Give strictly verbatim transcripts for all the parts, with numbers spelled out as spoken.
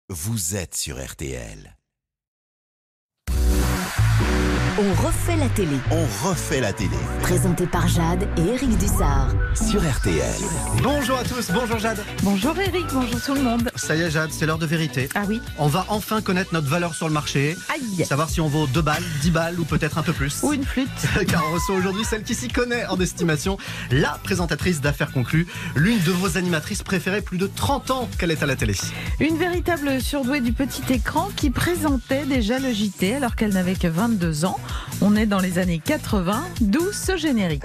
Vous êtes sur R T L. On refait la télé. On refait la télé. Présenté par Jade et Eric Dussard. Sur R T L. Bonjour à tous, bonjour Jade. Bonjour Eric, bonjour tout le monde. Ça y est Jade, c'est l'heure de vérité. Ah oui. On va enfin connaître notre valeur sur le marché. Aïe. Savoir si on vaut deux balles, dix balles ou peut-être un peu plus. Ou une flûte. Car on reçoit aujourd'hui celle qui s'y connaît en estimation, la présentatrice d'Affaires conclues, l'une de vos animatrices préférées, plus de trente ans qu'elle est à la télé. Une véritable surdouée du petit écran qui présentait déjà le J T alors qu'elle n'avait que vingt-deux ans. On est dans les années quatre-vingts, d'où ce générique.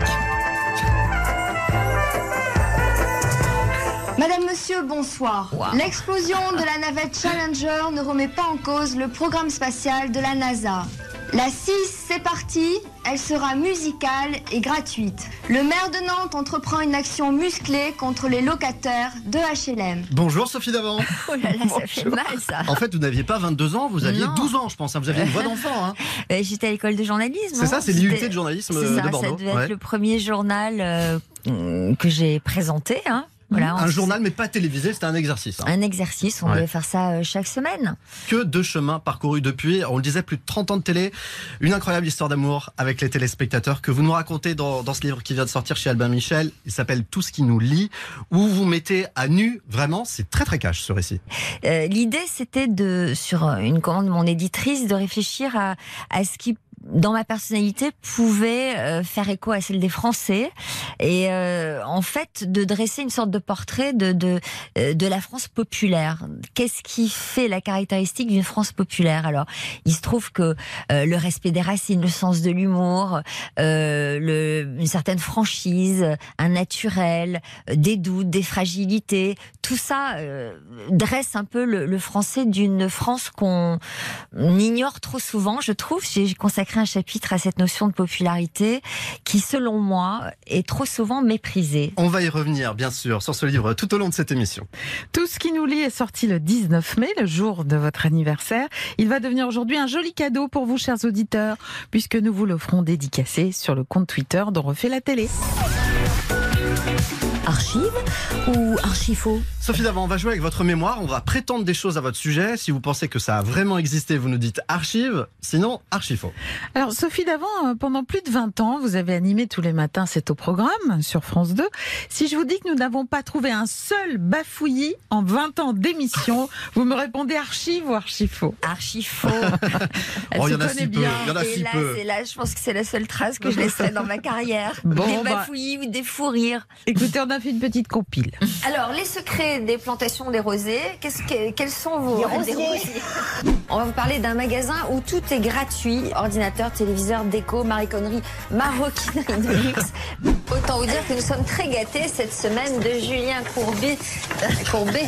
Madame, monsieur, bonsoir. Wow. L'explosion de la navette Challenger ne remet pas en cause le programme spatial de la NASA. La six, c'est parti, elle sera musicale et gratuite. Le maire de Nantes entreprend une action musclée contre les locataires de H L M. Bonjour Sophie Davant. Oh là là, ça fait mal ça. En fait, vous n'aviez pas vingt-deux ans, vous aviez Non. douze ans, je pense. Vous aviez une voix d'enfant. Hein. Euh, J'étais à l'école de journalisme. C'est hein. ça, c'est l'I U T C'était- de journalisme C'est ça, de Bordeaux. ça devait Ouais. être le premier journal euh, que j'ai présenté. Hein. Voilà, Un on- journal, mais pas télévisé, c'était un exercice. hein. Un exercice, on Ouais. devait faire ça euh, chaque semaine. Que de chemins parcourus depuis, on le disait, plus de trente ans de télé. Une incroyable histoire d'amour avec les téléspectateurs que vous nous racontez dans, dans ce livre qui vient de sortir chez Albin Michel. Il s'appelle Tout ce qui nous lie, où vous mettez à nu, vraiment, c'est très très cash ce récit. Euh, L'idée, c'était de, sur une commande de mon éditrice, de réfléchir à, à ce qui, dans ma personnalité, pouvait euh, faire écho à celle des Français, et euh, en fait de dresser une sorte de portrait de de, euh, de la France populaire. Qu'est-ce qui fait la caractéristique d'une France populaire? Alors, il se trouve que euh, le respect des racines, le sens de l'humour, euh, le, une certaine franchise, un naturel, euh, des doutes, des fragilités, tout ça euh, dresse un peu le, le Français d'une France qu'on ignore trop souvent, je trouve. J'ai consacré un chapitre à cette notion de popularité qui, selon moi, est trop souvent méprisée. On va y revenir, bien sûr, sur ce livre tout au long de cette émission. Tout ce qui nous lie est sorti le dix-neuf mai, le jour de votre anniversaire. Il va devenir aujourd'hui un joli cadeau pour vous, chers auditeurs, puisque nous vous l'offrons dédicacé sur le compte Twitter d'On refait la télé. Archive ou archifaux? Sophie Davant, on va jouer avec votre mémoire, on va prétendre des choses à votre sujet. Si vous pensez que ça a vraiment existé, vous nous dites archive, sinon archifaux. Alors, Sophie Davant, euh, pendant plus de vingt ans, vous avez animé tous les matins C'est au programme sur France deux. Si je vous dis que nous n'avons pas trouvé un seul bafouillis en vingt ans d'émission, vous me répondez archive ou archifaux? Archifaux. Elle Oh, il se y en a connaît si peu, bien. il y en a Et si là, peu. c'est là, je pense que c'est la seule trace que je laisserai dans ma carrière. Bon, des bah. bafouillis ou des fous rires. Écoutez, on a fait une petite compile. Alors, les secrets des plantations des rosés, qu'est-ce que, quels sont vos... Des rosiers. On va vous parler d'un magasin où tout est gratuit. Ordinateur, téléviseur, déco, mariconnerie, maroquinerie de luxe. Autant vous dire que nous sommes très gâtés cette semaine de Julien Courbet. Courbet.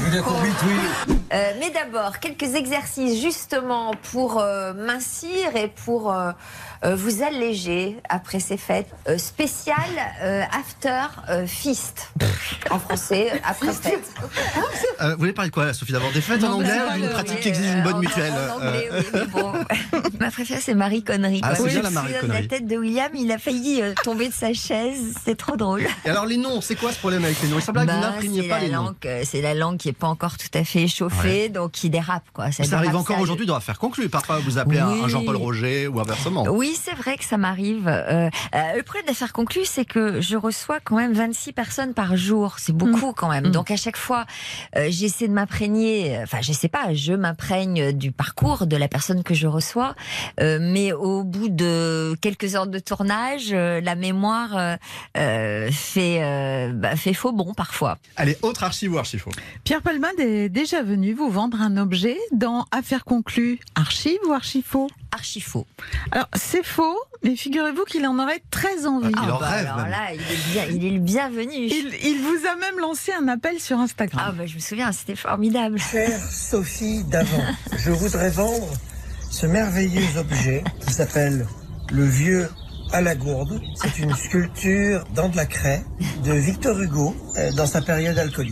Euh, mais d'abord, quelques exercices justement pour euh, mincir et pour euh, euh, vous alléger après ces fêtes. Euh, spécial euh, after euh, feast. En français, après fête. Euh, vous voulez parler de quoi, Sophie Davant? Des fêtes en Non, anglais c'est ou pas d'une le- pratique Oui, qui exige euh, une bonne en- mutuelle? En anglais, Euh, oui, mais bon. Ma préférée, c'est Marie Connerie. Ah, c'est quoi. bien Je la me Marie souviens de Connerie. la tête de William, il a failli euh, tomber de sa chaise. C'est trop drôle. Et alors les noms, c'est quoi ce problème avec les noms? Il semble que vous Bah, n'imprimiez c'est pas la les noms. langue, euh, c'est la langue qui est pas encore tout à fait échauffée, donc qui dérape, quoi. Ça dérape arrive encore sérieux. aujourd'hui dans Affaires conclues. Parfois vous appelez un- Oui. un Jean-Paul Roger ou inversement. Oui, c'est vrai que ça m'arrive. Euh, euh, le problème d'affaires conclues, c'est que je reçois quand même vingt-six personnes par jour. C'est beaucoup quand même. Mmh. Donc à chaque fois, euh, j'essaie de m'imprégner. Enfin, je sais pas, je m'imprègne du parcours de la personne que je reçois. Euh, mais au bout de quelques heures de tournage, euh, la mémoire euh, euh, fait euh, bah, fait faux bon parfois. Allez, autre archive ou archifaux? Pierre Palmade est déjà venu vous vendre un objet dans Affaires conclues. Archive ou archifaux? Archi faux. Alors, c'est faux, mais figurez-vous qu'il en aurait très envie. Ah, Il en rêve, alors même. là, il est, bien, il est le bienvenu. Il, il vous a même lancé un appel sur Instagram. Ah bah je me souviens, c'était formidable. Chère Sophie Davant, je voudrais vendre ce merveilleux objet qui s'appelle le vieux à la gourde. C'est une sculpture dans de la craie de Victor Hugo euh, dans sa période alcoolique.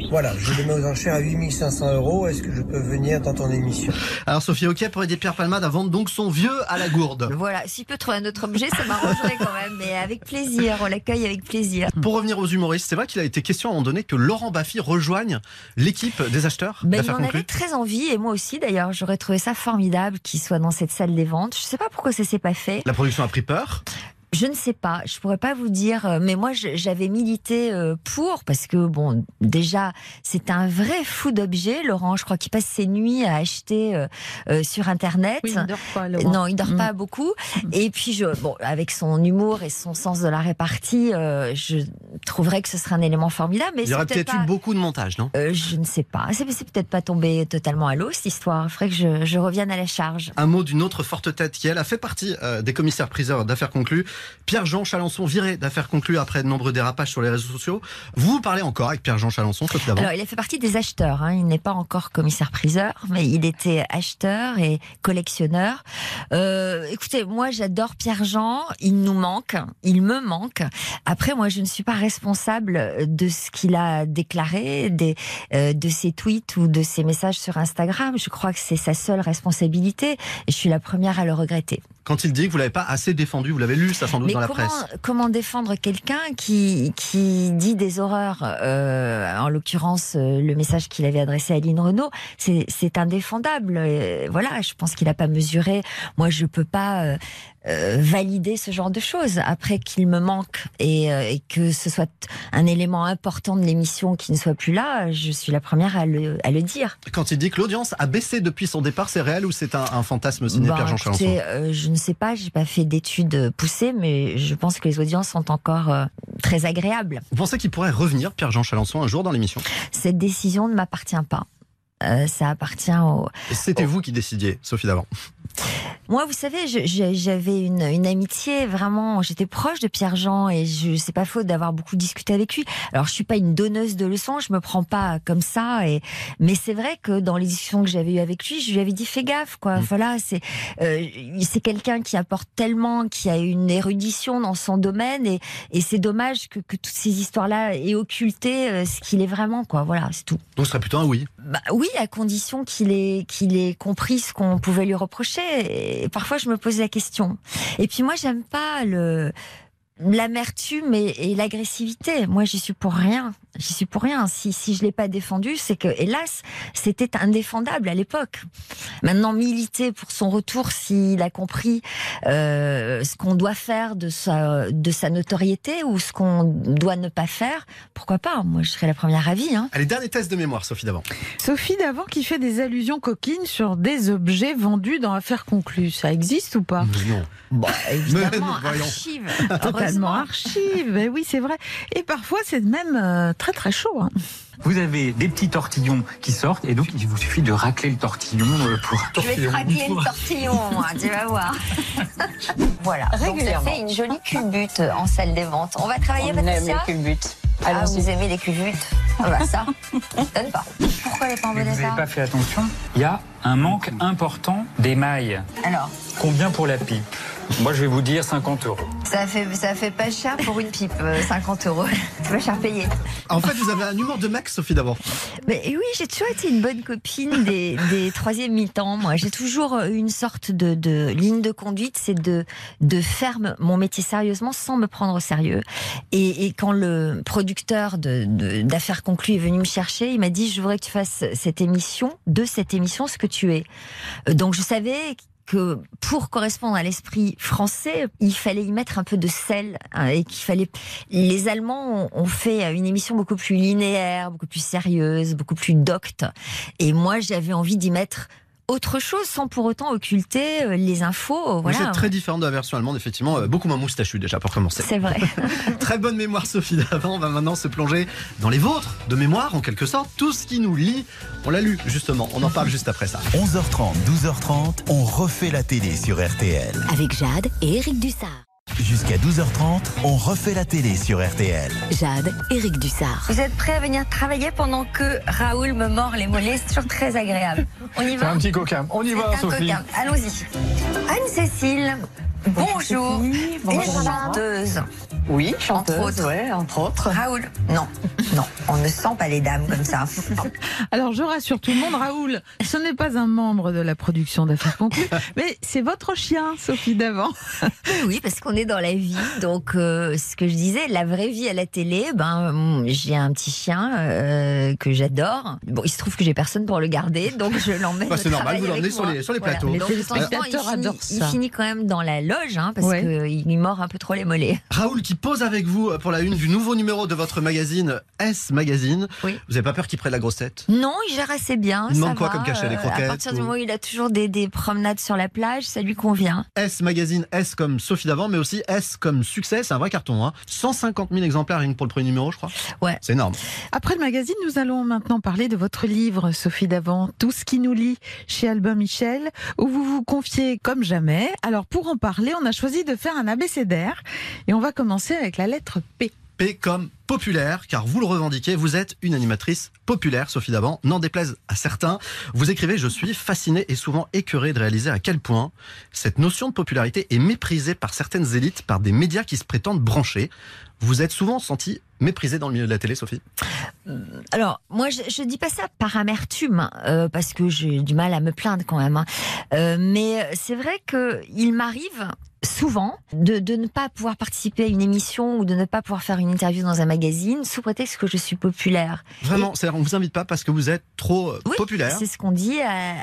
Voilà, je le mets aux enchères à huit mille cinq cents euros. Est-ce que je peux venir dans ton émission? Alors Sophie Oquet pour aider Pierre Palmade à vendre donc son vieux à la gourde. Voilà, s'il peut trouver un autre objet, ça m'arrangerait quand même, mais avec plaisir, on l'accueille avec plaisir. Pour revenir aux humoristes, c'est vrai qu'il a été question à un moment donné que Laurent Baffy rejoigne l'équipe des acheteurs Ben, il d'affaires en avait conclues. très envie, et moi aussi d'ailleurs, j'aurais trouvé ça formidable qu'il soit dans cette salle des ventes. Je sais pas pourquoi ça s'est pas fait. La production a pris peur. Je ne sais pas, je pourrais pas vous dire, euh, mais moi je- j'avais milité euh, pour, parce que bon, déjà c'est un vrai fou d'objets, Laurent. Je crois qu'il passe ses nuits à acheter euh, euh, sur internet. Oui, il ne dort pas, Laurent. Non, il dort Mm. pas beaucoup. Et puis, je, bon, avec son humour et son sens de la répartie, euh, je trouverais que ce serait un élément formidable. Mais Il y c'est aurait peut-être pas- eu beaucoup de montage, non? Euh, je ne sais pas. C'est, c'est peut-être pas tombé totalement à l'eau cette histoire. Il faudrait que je, je revienne à la charge. Un mot d'une autre forte tête qui, elle, a fait partie euh, des commissaires-priseurs d'affaires conclues. Pierre-Jean Chalençon, viré d'affaires conclues après de nombreux dérapages sur les réseaux sociaux. Vous parlez encore avec Pierre-Jean Chalençon, Sophie Davant. Alors, il a fait partie des acheteurs. Hein. Il n'est pas encore commissaire-priseur, mais il était acheteur et collectionneur. Euh, écoutez, moi, j'adore Pierre-Jean. Il nous manque. Il me manque. Après, moi, je ne suis pas responsable de ce qu'il a déclaré, des, euh, de ses tweets ou de ses messages sur Instagram. Je crois que c'est sa seule responsabilité et je suis la première à le regretter. Quand il dit que vous l'avez pas assez défendu, vous l'avez lu ça sans doute Mais dans la comment, presse. comment défendre quelqu'un qui, qui dit des horreurs, euh, en l'occurrence euh, le message qu'il avait adressé à Aline Renaud, c'est, c'est indéfendable. Euh, voilà, je pense qu'il n'a pas mesuré. Moi, je peux pas euh, euh, valider ce genre de choses. Après qu'il me manque et, euh, et que ce soit un élément important de l'émission qui ne soit plus là, je suis la première à le, à le dire. Quand il dit que l'audience a baissé depuis son départ, c'est réel ou c'est un, un fantasme signé Ben, Pierre-Jean Chalençon? écoutez, euh, je ne sais pas, j'ai pas fait d'études poussées, mais je pense que les audiences sont encore euh, très agréables. Vous pensez qu'il pourrait revenir, Pierre-Jean Chalençon, un jour dans l'émission? Cette décision ne m'appartient pas. Euh, ça appartient au... Et c'était vous qui décidiez, Sophie Davant. Moi, vous savez, je- je- j'avais une, une amitié vraiment. J'étais proche de Pierre-Jean et je c'est pas faute d'avoir beaucoup discuté avec lui. Alors, je suis pas une donneuse de leçons, je me prends pas comme ça. Et mais c'est vrai que dans les discussions que j'avais eues avec lui, je lui avais dit fais gaffe, quoi. Mmh. Voilà, c'est euh, c'est quelqu'un qui apporte tellement, qui a une érudition dans son domaine et, et c'est dommage que, que toutes ces histoires-là aient occulté euh, ce qu'il est vraiment, quoi. Voilà, c'est tout. Donc ce serait plutôt un oui. Bah oui, à condition qu'il ait, qu'il ait compris ce qu'on pouvait lui reprocher. Et parfois, je me pose la question. Et puis moi, j'aime pas le l'amertume et, et l'agressivité. Moi, j'y suis pour rien. J'y suis pour rien. Si, si je l'ai pas défendu, c'est que, hélas, c'était indéfendable à l'époque. Maintenant, militer pour son retour, s'il a compris euh, ce qu'on doit faire de sa, de sa notoriété ou ce qu'on doit ne pas faire, pourquoi pas? Moi, je serais la première ravie. Hein. Allez, dernier test de mémoire, Sophie Davant. Sophie Davant qui fait des allusions coquines sur des objets vendus dans Affaires conclues. Ça existe ou pas? Non. Bon, évidemment, Mais non, voyons. archive. Totalement Heureusement. archive. Eh oui, c'est vrai. Et parfois, c'est même euh, très très chaud. Hein. Vous avez des petits tortillons qui sortent et donc il vous suffit de racler le tortillon euh, pour un Je vais te tortillon. racler le tortillon, moi, tu vas voir. Voilà, donc ça fait une jolie culbute en salle des ventes. On va travailler, On aime les Patricia? culbutes. Ah, Allons-y. vous aimez les culbutes? Ah bah ça, donne pas. Pourquoi elle est pas en Mais bon vous n'avez état? pas fait attention, il y a un manque important d'émail. Alors, Combien pour la pipe? Moi je vais vous dire cinquante euros. ça fait, ça fait pas cher pour une pipe, euh, cinquante euros. C'est pas cher payé. En fait, vous avez un humour de mec, Sophie Davant. Mais oui, j'ai toujours été une bonne copine des, des troisième mi-temps. Moi, j'ai toujours une sorte de, de ligne de conduite, c'est de, de faire mon métier sérieusement sans me prendre au sérieux. Et, et quand le producteur de, de, d'Affaires conclues est venu me chercher, il m'a dit je voudrais que tu fasses cette émission, de cette émission, ce que tu es. Donc je savais que pour correspondre à l'esprit français, il fallait y mettre un peu de sel, hein, et qu'il fallait. Les Allemands ont, ont fait une émission beaucoup plus linéaire, beaucoup plus sérieuse, beaucoup plus docte, et moi j'avais envie d'y mettre autre chose sans pour autant occulter euh, les infos. Voilà. Vous êtes très différente de la version allemande, effectivement, euh, beaucoup moins moustachu déjà pour commencer. C'est vrai. Très bonne mémoire, Sophie Davant. On va maintenant se plonger dans les vôtres de mémoire, en quelque sorte. Tout ce qui nous lie, on l'a lu justement. On en parle juste après ça. onze heures trente, douze heures trente, on refait la télé sur R T L. Avec Jade et Éric Dussard. Jusqu'à douze heures trente, on refait la télé sur R T L. Jade, Éric Dussard. Vous êtes prêts à venir travailler pendant que Raoul me mord les mollets? C'est toujours très agréable. On y C'est va? un petit coquin. On y C'est va, un Sophie. coquin. Allons-y. Anne-Cécile, bonjour. Une chanteuse. Oui, chanteuse, Entre autres. ouais, entre autres. Raoul. Non, non, on ne sent pas les dames comme ça. Alors je rassure tout le monde, Raoul, ce n'est pas un membre de la production d'Affaires conclues, mais c'est votre chien, Sophie Davant. Oui, parce qu'on est dans la vie. Donc, euh, ce que je disais, la vraie vie à la télé, ben, j'ai un petit chien euh, que j'adore. Bon, il se trouve que j'ai personne pour le garder, donc je l'emmène. Bah, c'est normal, vous l'emmenez l'emmenez sur les, sur les plateaux. Les Donc, de temps en temps, il téléspectateurs finit, adorent il ça. finit quand même dans la loge, hein, parce Ouais. qu'il lui mord un peu trop les mollets. Raoul qui pose avec vous pour la une du nouveau numéro de votre magazine S Magazine. Oui. Vous n'avez pas peur qu'il prenne la grosse tête? Non, il gère assez bien. Il ça demande quoi va. comme cachet, les Euh, croquettes À partir du ou- moment où il a toujours des, des promenades sur la plage, ça lui convient. S Magazine, S comme Sophie Davant, mais aussi S comme succès, c'est un vrai carton. Hein. cent cinquante mille exemplaires rien que pour le premier numéro, je crois. Ouais. C'est énorme. Après le magazine, nous allons maintenant parler de votre livre, Sophie Davant, Tout ce qui nous lie, chez Albin Michel, où vous vous confiez comme jamais. Alors pour en parler, on a choisi de faire un abécédaire et on va commencer avec la lettre P. P comme populaire, car vous le revendiquez, vous êtes une animatrice populaire, Sophie Davant. N'en déplaise à certains, vous écrivez « Je suis fasciné et souvent écœuré de réaliser à quel point cette notion de popularité est méprisée par certaines élites, par des médias qui se prétendent branchés. » Vous êtes souvent senti méprisée dans le milieu de la télé, Sophie? Alors, moi, je, je dis pas ça par amertume, hein, euh, parce que j'ai du mal à me plaindre quand même. Hein. Euh, mais c'est vrai que il m'arrive souvent de, de ne pas pouvoir participer à une émission ou de ne pas pouvoir faire une interview dans un magazine sous prétexte que je suis populaire. Vraiment, c'est-à-dire on vous invite pas parce que vous êtes trop euh, Oui, populaire. c'est ce qu'on dit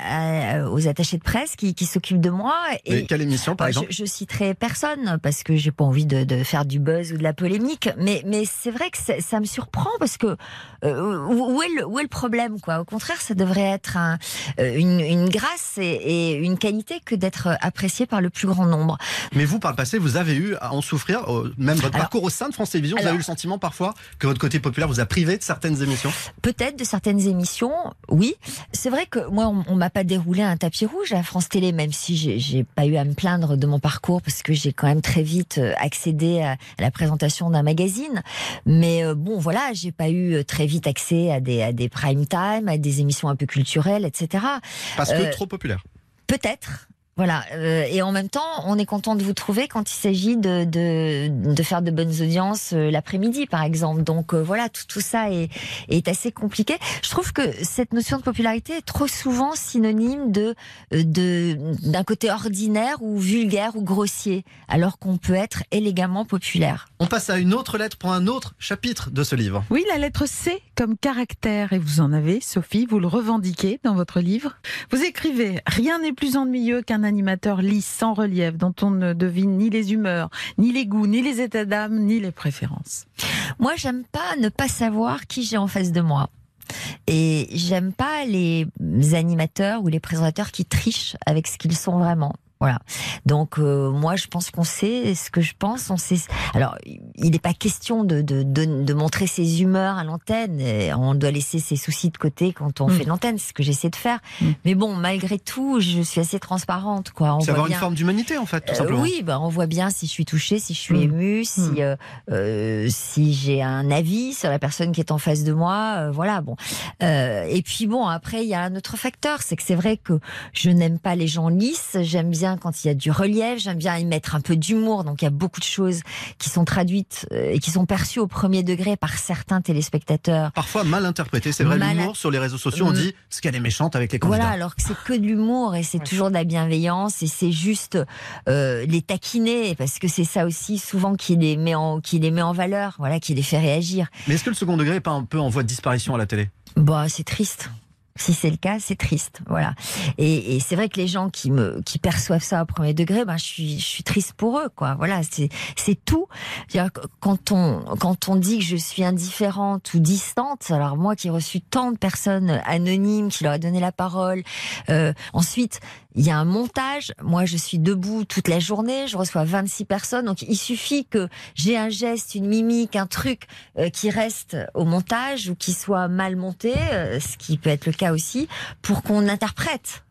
à- à- aux attachés de presse qui, qui s'occupent de moi. Et quelle émission, par euh, exemple? je, je citerai personne parce que j'ai pas envie de, de faire du buzz ou de la polémique, mais, mais c'est vrai que ça, ça me surprend parce que euh, où, où est le, où est le problème, quoi? Au contraire, ça devrait être un, euh, une, une grâce et, et une qualité que d'être apprécié par le plus grand nombre. Mais vous, par le passé, vous avez eu à en souffrir, euh, même votre Alors- parcours au sein de France Télévisions, vous Alors- avez eu le sentiment parfois que votre côté populaire vous a privé de certaines émissions? Peut-être de certaines émissions, oui. C'est vrai que moi, on, on m'a pas déroulé un tapis rouge à France Télé, même si j'ai, j'ai pas eu à me plaindre de mon parcours parce que j'ai quand même très vite euh, accédé à, à la présentation d'un magazine. Mais euh, bon, voilà, j'ai pas eu euh, très vite accès à des, à des prime time, à des émissions un peu culturelles, et cetera. Parce que Euh, trop populaire. Peut-être. Voilà, euh, et en même temps, on est content de vous trouver quand il s'agit de, de, de faire de bonnes audiences euh, l'après-midi, par exemple. Donc euh, voilà, tout, tout ça est, est assez compliqué. Je trouve que cette notion de popularité est trop souvent synonyme de, euh, de, d'un côté ordinaire ou vulgaire ou grossier, alors qu'on peut être élégamment populaire. On passe à une autre lettre pour un autre chapitre de ce livre. Oui, la lettre C comme caractère, et vous en avez, Sophie, vous le revendiquez dans votre livre. Vous écrivez « Rien n'est plus ennuyeux qu'un animateur lisse, sans relief, dont on ne devine ni les humeurs, ni les goûts, ni les états d'âme, ni les préférences. » Moi, j'aime pas ne pas savoir qui j'ai en face de moi. Et j'aime pas les animateurs ou les présentateurs qui trichent avec ce qu'ils sont vraiment. Voilà. Donc euh, moi, je pense qu'on sait ce que je pense. On sait. Alors, il n'est pas question de, de, de, de montrer ses humeurs à l'antenne. Et on doit laisser ses soucis de côté quand on Mmh. fait l'antenne. C'est ce que j'essaie de faire. Mmh. Mais bon, malgré tout, je suis assez transparente, quoi. On C'est voit avoir bien. une forme d'humanité, en fait, tout Euh, simplement. oui, bah, on voit bien si je suis touchée, si je suis Mm. émue, si Mm. euh, euh, si j'ai un avis sur la personne qui est en face de moi. euh, voilà, bon. Euh, et puis bon, après il y a un autre facteur, c'est que c'est vrai que je n'aime pas les gens lisses. J'aime bien quand il y a du relief. J'aime bien y mettre un peu d'humour. Donc il y a beaucoup de choses qui sont traduites euh, et qui sont perçues au premier degré par certains téléspectateurs. Parfois mal interprété. C'est vrai, Mal- l'humour sur les réseaux sociaux, on Mm. dit ce qu'elle est méchante avec les candidats. Voilà, alors que c'est que de l'humour et c'est toujours de la bienveillance et c'est juste euh, les taquiner parce que c'est ça aussi souvent qui les met en qui les met en valeur, voilà, qui les fait réagir. Mais est-ce que le second degré n'est pas un peu en voie de disparition à la télé? Bah, c'est triste. Si c'est le cas, c'est triste, voilà. Et, et c'est vrai que les gens qui me qui perçoivent ça au premier degré, ben je suis je suis triste pour eux, quoi. Voilà, c'est c'est tout. C'est-à-dire, quand on quand on dit que je suis indifférente ou distante, alors moi qui ai reçu tant de personnes anonymes qui leur ai donné la parole, euh, ensuite il y a un montage. Moi, je suis debout toute la journée. Je reçois vingt-six personnes. Donc, il suffit que j'ai un geste, une mimique, un truc euh, qui reste au montage ou qui soit mal monté, euh, ce qui peut être le cas aussi, pour qu'on interprète.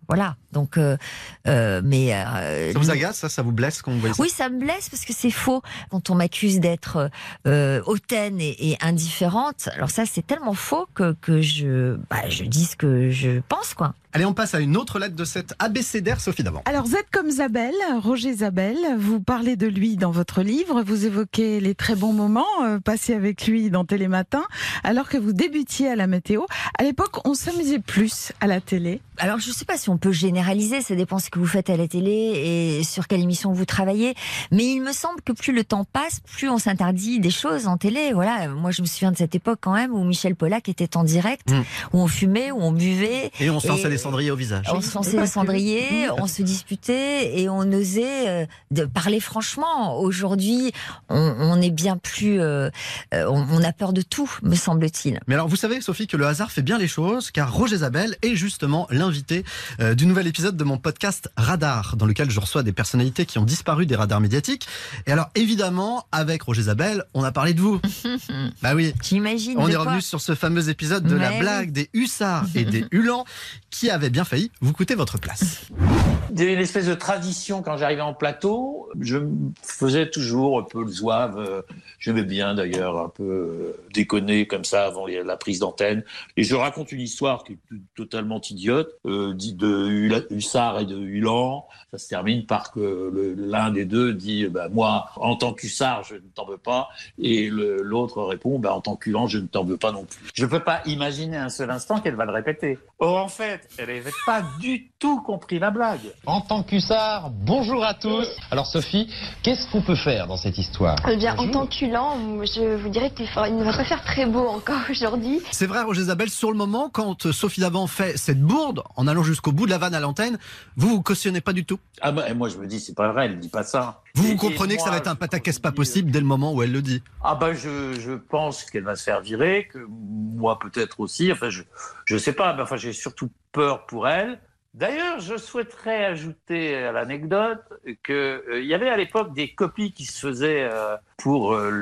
Voilà. Donc, euh, euh, mais euh, ça vous agace, ça, ça vous blesse quand vous voyez ça? Oui, ça me blesse parce que c'est faux. Quand on m'accuse d'être euh, hautaine et, et indifférente, alors ça, c'est tellement faux que que je bah, je dis ce que je pense, quoi. Allez, on passe à une autre lettre de cette abécédaire, Sophie Davant. Alors, Z comme Zabel, Roger Zabel, vous parlez de lui dans votre livre, vous évoquez les très bons moments euh, passés avec lui dans Télématin, alors que vous débutiez à la météo. À l'époque, on s'amusait plus à la télé. Alors, je ne sais pas si on peut généraliser, ça dépend ce que vous faites à la télé et sur quelle émission vous travaillez, mais il me semble que plus le temps passe, plus on s'interdit des choses en télé. Voilà, moi je me souviens de cette époque quand même où Michel Pollack était en direct, mmh. où on fumait, où on buvait. Et on se lançait des cendriers au visage. On se lançait des cendriers, on se disputait et on osait euh, de parler franchement. Aujourd'hui, on, on est bien plus... Euh, on, on a peur de tout, me semble-t-il. Mais alors, vous savez, Sophie, que le hasard fait bien les choses, car Roger Zabel est justement l'invité euh, du nouvel épisode de mon podcast Radar, dans lequel je reçois des personnalités qui ont disparu des radars médiatiques. Et alors, évidemment, avec Roger Zabel, on a parlé de vous. Bah oui. J'imagine. On est revenu quoi sur ce fameux épisode de Mais la oui. blague des hussards et des hulans qui avait bien failli vous coûter votre place. Il y avait une espèce de tradition quand j'arrivais en plateau. Je me faisais toujours un peu le zouave. Euh, J'aimais bien d'ailleurs un peu euh, déconner comme ça avant les, la prise d'antenne. Et je raconte une histoire qui est totalement idiote, euh, dit de hussard et de hulan. Ça se termine par que l'un des deux dit bah, « moi, en tant qu'hussard, je ne t'en veux pas ». Et l'autre répond bah, « en tant qu'hulan, je ne t'en veux pas non plus ». Je ne peux pas imaginer un seul instant qu'elle va le répéter. Or, en fait, elle n'avait pas du tout compris la blague. En tant qu'hussard, bonjour à tous. Alors Sophie, qu'est-ce qu'on peut faire dans cette histoire? Eh bien, bonjour. en tant qu'hulan, je vous dirais qu'il devrait faire très beau encore aujourd'hui. C'est vrai, Roger Zabel, sur le moment, quand Sophie Davant fait cette bourde, en allant jusqu'au bout de la vanne à l'antenne, vous vous cautionnez pas du tout? Ah bah, et moi je me dis, c'est pas vrai, elle ne dit pas ça. Vous, vous et, comprenez et que moi, ça va être un pataquès pas dis, possible dès le moment où elle le dit? Ah bah je, je pense qu'elle va se faire virer, que moi peut-être aussi, enfin je je sais pas, mais enfin j'ai surtout peur pour elle. D'ailleurs, je souhaiterais ajouter à l'anecdote qu'il euh, y avait à l'époque des copies qui se faisaient euh, pour euh,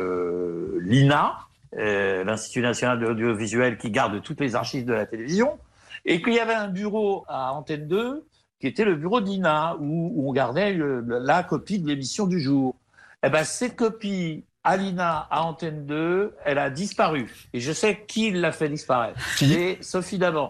le l'I N A, euh, l'Institut National de l'Audiovisuel, qui garde toutes les archives de la télévision, et qu'il y avait un bureau à Antenne deux qui était le bureau d'I N A, où, où on gardait le, la copie de l'émission du jour. Eh ben, cette copie à l'I N A, à Antenne deux, elle a disparu. Et je sais qui l'a fait disparaître. C'est Sophie Davant.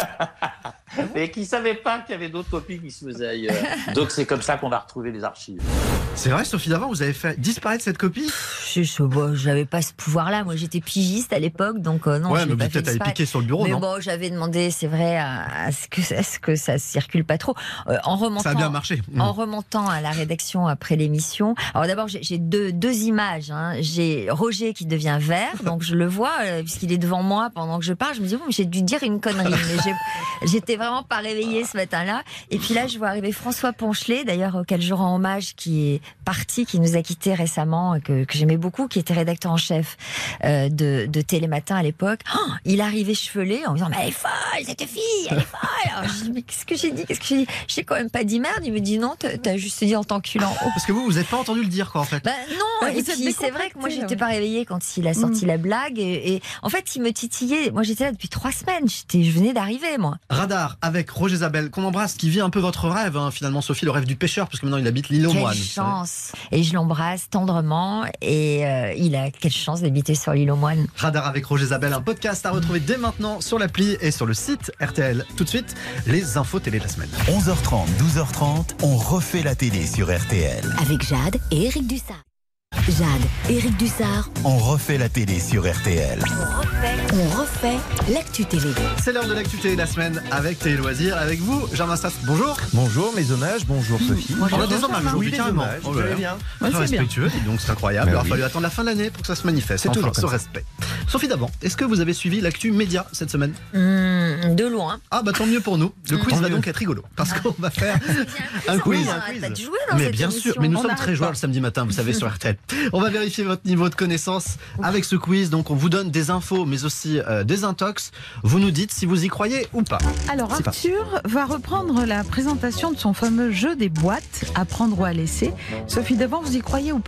Et qui ne savait pas qu'il y avait d'autres copies qui se faisaient ailleurs. Donc c'est comme ça qu'on a retrouvé les archives. C'est vrai, Sophie Davant, vous avez fait disparaître cette copie? Je je n'avais pas ce pouvoir-là. Moi, j'étais pigiste à l'époque, donc euh, non. Ouais, je mais l'ai pas vous peut-être fait avez piqué sur le bureau, mais non? bon, j'avais demandé, c'est vrai, à, à ce que, à ce que ça circule pas trop. Euh, en remontant, ça a bien marché. En remontant à la rédaction après l'émission. Alors d'abord, j'ai deux, deux images. Hein. J'ai Roger qui devient vert, donc je le vois euh, puisqu'il est devant moi pendant que je parle. Je me dis, bon, j'ai dû dire une connerie, mais j'étais vraiment pas réveillée ce matin-là. Et puis là, je vois arriver François Ponchelet, d'ailleurs auquel je rends hommage, qui est parti, qui nous a quittés récemment, que, que j'aimais beaucoup, qui était rédacteur en chef euh, de, de Télématin à l'époque. Oh, il arrivait chevelé en me disant, mais elle est folle, cette fille, elle est folle. Alors je dis, mais qu'est-ce que j'ai dit, qu'est-ce que j'ai dit? J'ai quand même pas dit merde. Il me dit, non, t'as juste dit en tant qu'hulan. Oh, parce que vous, vous n'avez pas entendu le dire, quoi, en fait. Bah non, ouais, et puis c'est vrai que moi, j'étais pas réveillée quand il a sorti mmh. la blague. Et, et en fait, il me titillait. Moi, j'étais là depuis trois semaines. Je venais d'arriver, moi. Radar avec Roger Zabel, qu'on embrasse, qui vit un peu votre rêve, hein, finalement, Sophie, le rêve du pêcheur, parce que maintenant il habite l'île aux Moines. Quelle chance! Et je l'embrasse tendrement, et euh, il a quelle chance d'habiter sur l'île aux Moines. Radar avec Roger Zabel, un podcast à retrouver dès maintenant sur l'appli et sur le site R T L. Tout de suite, les infos télé de la semaine. onze heures trente, douze heures trente, on refait la télé sur R T L. Avec Jade et Éric Dussart. Jade, Éric Dussart. On refait la télé sur R T L. On refait, on refait l'actu télé. C'est l'heure de l'actu télé de la semaine avec Télé Loisirs. Avec vous, Jean Massas, bonjour. Bonjour, mes hommages, bonjour Sophie. Mmh. On a des hommages aujourd'hui, carrément. Oh, vous allez bien. Très ouais, respectueux, bien. Donc c'est incroyable. Mais Il a oui. fallu attendre la fin de l'année pour que ça se manifeste. C'est enfin, toujours ce comme ça. respect. Sophie Davant, est-ce que vous avez suivi l'actu média cette semaine? Mmh, De loin. Ah bah tant mieux pour nous. Le quiz Tant va mieux. donc être rigolo parce qu'on va faire un Un quiz. quiz. On arrête pas de jouer dans Mais cette bien émission. sûr, mais nous On sommes n'arrête très joueurs pas. le samedi matin, vous savez, sur R T L. On va vérifier votre niveau de connaissance avec ce quiz. Donc on vous donne des infos, mais aussi euh, des intox. Vous nous dites si vous y croyez ou pas. Alors C'est Arthur va reprendre la présentation de son fameux jeu des boîtes, à prendre ou à laisser. Sophie Davant, vous y croyez ou pas?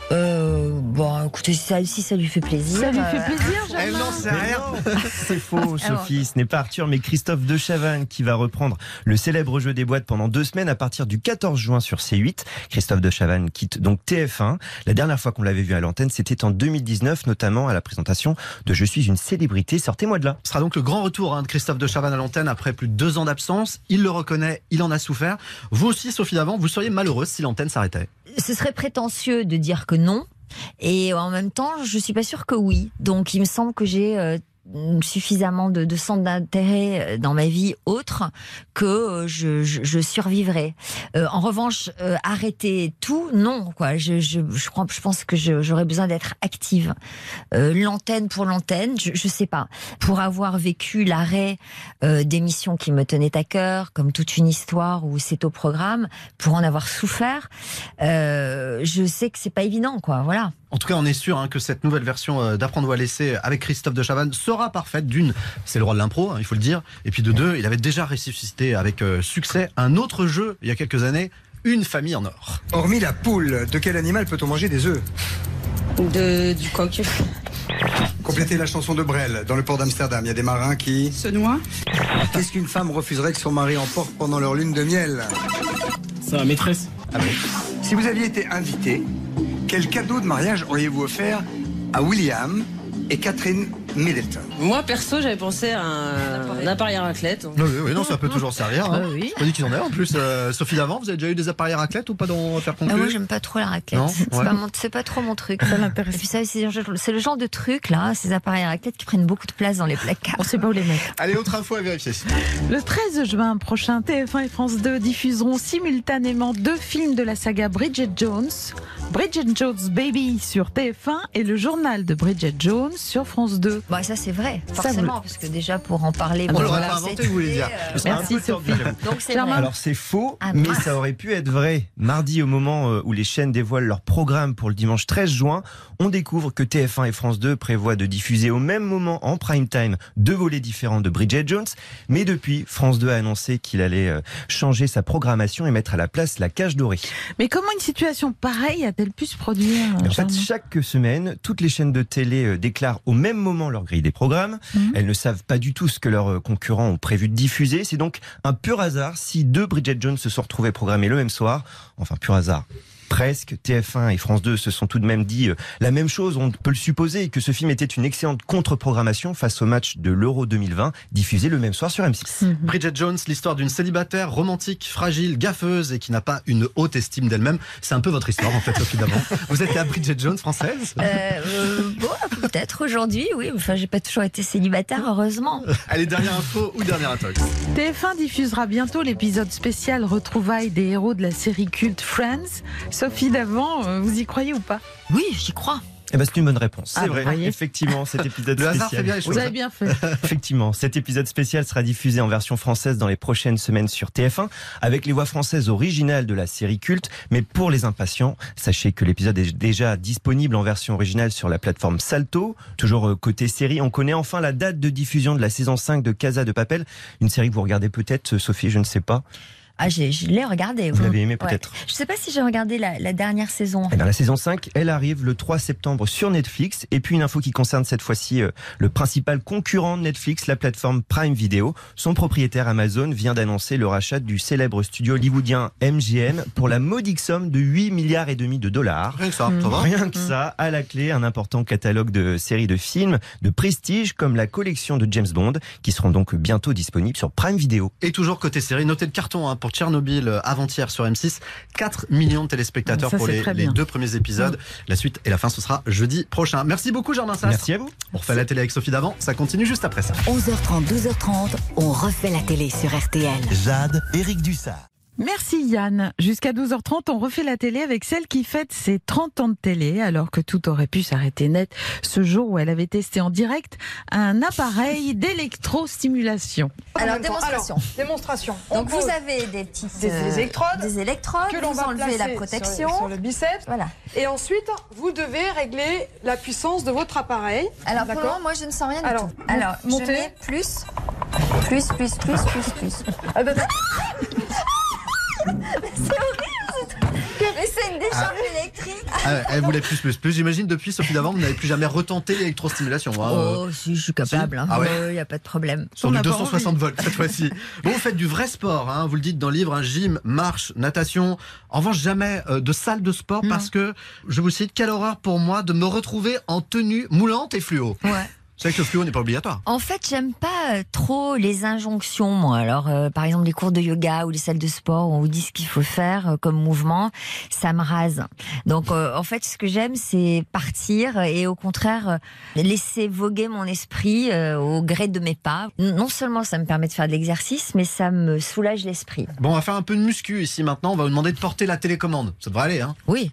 Euh, bon, écoutez, si ça, si ça lui fait plaisir. Ça lui fait euh, plaisir, Germain? Elle n'en sait rien. C'est faux, Alors. Sophie. Ce n'est pas Arthur, mais Christophe de Chavannes qui va reprendre le célèbre jeu des boîtes pendant deux semaines à partir du quatorze juin sur C huit. Christophe de Chavannes quitte donc T F un. La dernière fois qu'on l'avait vu à l'antenne, c'était en deux mille dix-neuf, notamment à la présentation de Je suis une célébrité. Sortez-moi de là. Ce sera donc le grand retour hein, de Christophe de Chavannes à l'antenne après plus de deux ans d'absence. Il le reconnaît, il en a souffert. Vous aussi, Sophie Davant, vous seriez malheureuse si l'antenne s'arrêtait. Ce serait prétentieux de dire que non. Et en même temps, je suis pas sûre que oui. Donc, il me semble que j'ai euh, suffisamment de, de centres d'intérêt dans ma vie autre que euh, je, je, je survivrai. Euh, en revanche, euh, arrêter tout, non. Quoi. Je, je, je, crois, je pense que je, j'aurais besoin d'être active. Euh, l'antenne pour l'antenne, je, je sais pas. Pour avoir vécu l'arrêt euh, d'émissions qui me tenaient à cœur, comme Toute une histoire ou C'est au programme, pour en avoir souffert, euh, je sais que c'est pas évident, quoi. Voilà. En tout cas, on est sûr hein, que cette nouvelle version d'Apprendre ou à laisser avec Christophe de Chavannes sera parfaite. D'une, c'est le roi de l'impro, hein, il faut le dire. Et puis de deux, il avait déjà ressuscité avec euh, succès un autre jeu il y a quelques années, Une famille en or. Hormis la poule, de quel animal peut-on manger des œufs? De, du coq. Complétez la chanson de Brel. Dans le port d'Amsterdam, il y a des marins qui... Se noient. Qu'est-ce qu'une femme refuserait que son mari emporte pendant leur lune de miel? Sa maîtresse. Ah bon. Si vous aviez été invité, quel cadeau de mariage auriez-vous offert à William et Catherine Middleton? Moi, perso, j'avais pensé à un, un appareil à raclette. Oui, oui, non, ça peut toujours servir. Hein. Euh, oui. On dit qu'ils en ont. En plus, euh, Sophie Davant, vous avez déjà eu des appareils à raclette ou pas dans Faire Ah, conclure? moi, j'aime pas trop la raclette. Non, C'est ouais. pas mon- c'est pas trop mon truc. Ça l'intéresse. Et puis ça, c'est c'est le genre de truc là, ces appareils à raclette qui prennent beaucoup de place dans les placards. On sait pas où les mettre. Allez, autre info à vérifier. Le treize juin prochain, T F un et France deux diffuseront simultanément deux films de la saga Bridget Jones. Bridget Jones Baby sur T F un et le journal de Bridget Jones sur France deux. Bah ça c'est vrai, Ça, forcément, vous- parce que déjà pour en parler, On bon, l'aurait voilà, pas inventé, c'est- vous voulez dire. euh, Ce sera un Merci, peu tordu, Sophie. j'avoue. Donc c'est Germain. vrai. Alors c'est faux, Ah, mais mince. ça aurait pu être vrai. Mardi, au moment euh, où les chaînes dévoilent leur programme pour le dimanche treize juin, on découvre que T F un et France deux prévoient de diffuser au même moment en prime time deux volets différents de Bridget Jones. Mais depuis, France deux a annoncé qu'il allait euh, changer sa programmation et mettre à la place La Cage Dorée. Mais comment une situation pareille a-t-elle pu se produire? Mais en fait, Germain chaque semaine, toutes les chaînes de télé euh, déclarent au même moment leur grille des programmes. Mhm. Elles ne savent pas du tout ce que leurs euh, concurrents ont prévu de diffuser. C'est donc un pur hasard si deux Bridget Jones se sont retrouvés programmés le même soir. Enfin, pur hasard. Presque. T F un et France deux se sont tout de même dit euh, la même chose. On peut le supposer que ce film était une excellente contre-programmation face au match de l'Euro deux mille vingt, diffusé le même soir sur M six. Mhm. Bridget Jones, l'histoire d'une célibataire romantique, fragile, gaffeuse et qui n'a pas une haute estime d'elle-même. C'est un peu votre histoire en fait, Sophie Davant. Vous êtes la Bridget Jones française? Euh, euh, bon, peut-être aujourd'hui, oui. Enfin, j'ai pas toujours été célibataire, heureusement. Allez, dernière info ou dernière intox? T F un diffusera bientôt l'épisode spécial retrouvailles des héros de la série culte Friends. Sophie Davant, euh, vous y croyez ou pas? Oui, j'y crois. Eh ben, c'est une bonne réponse. Ah, C'est vous vrai. voyez. Effectivement, cet épisode Le hasard spécial. fait bien les choses. Vous avez bien fait. Effectivement, cet épisode spécial sera diffusé en version française dans les prochaines semaines sur T F un, avec les voix françaises originales de la série culte. Mais pour les impatients, sachez que l'épisode est déjà disponible en version originale sur la plateforme Salto. Toujours euh, côté série, on connaît enfin la date de diffusion de la saison cinq de Casa de Papel. Une série que vous regardez peut-être, Sophie, je ne sais pas. Ah, j'ai- je l'ai regardé. Vous oui. l'avez aimé Ouais. peut-être. Je sais pas si j'ai regardé la, la dernière saison. Eh bien, la saison cinq, elle arrive le trois septembre sur Netflix. Et puis une info qui concerne cette fois-ci euh, le principal concurrent de Netflix, la plateforme Prime Video. Son propriétaire Amazon vient d'annoncer le rachat du célèbre studio hollywoodien M G M pour la modique somme de huit milliards et demi de dollars. Rien que ça, ça va. Rien que ça, à la clé, un important catalogue de séries de films de prestige comme la collection de James Bond qui seront donc bientôt disponibles sur Prime Video. Et toujours côté série, notez le carton hein, pour Tchernobyl euh, avant-hier sur M six. quatre millions de téléspectateurs Ça, pour c'est les, très les bien. deux premiers épisodes. La suite et la fin, ce sera jeudi prochain. Merci beaucoup, Germain Sastre. Merci à vous. On refait la télé avec Sophie Davant. Ça continue juste après ça. onze heures trente, douze heures trente, on refait la télé sur R T L. Jade, Éric Dussard. Merci Yann. Jusqu'à douze heures trente, on refait la télé avec celle qui fête ses trente ans de télé, alors que tout aurait pu s'arrêter net ce jour où elle avait testé en direct un appareil d'électrostimulation. Alors, démonstration. Alors, démonstration. On Donc, vous pose avez des petites des, euh, des électrodes, des électrodes, que l'on vous va enlevez la placer protection. sur, sur le biceps. Voilà. Et ensuite, vous devez régler la puissance de votre appareil. Alors, pour le D'accord. moment, moi, je ne sens rien Alors, du tout. Alors, montez. je mets plus, plus, plus, plus, plus, plus. Ah, bah, bah, C'est horrible, ce truc. Mais c'est une décharge électrique. Ah, elle voulait plus, plus, plus. J'imagine depuis Sophie Davant, vous n'avez plus jamais retenté l'électrostimulation. Hein. Oh, si, je suis capable. Il hein. ah ouais. n'y euh, a pas de problème. Sur du deux cent soixante volts cette fois-ci. Bon, vous faites du vrai sport, hein, vous le dites dans le livre, hein, gym, marche, natation. En revanche, jamais euh, de salle de sport non. parce que, je vous cite, quelle horreur pour moi de me retrouver en tenue moulante et fluo. Ouais. C'est vrai que le fluo n'est pas obligatoire. En fait, j'aime pas trop les injonctions, moi. Alors, euh, par exemple, les cours de yoga ou les salles de sport où on vous dit ce qu'il faut faire euh, comme mouvement, ça me rase. Donc, euh, en fait, ce que j'aime, c'est partir et au contraire, euh, laisser voguer mon esprit euh, au gré de mes pas. Non seulement ça me permet de faire de l'exercice, mais ça me soulage l'esprit. Bon, on va faire un peu de muscu ici maintenant. On va vous demander de porter la télécommande. Ça devrait aller, hein? Oui.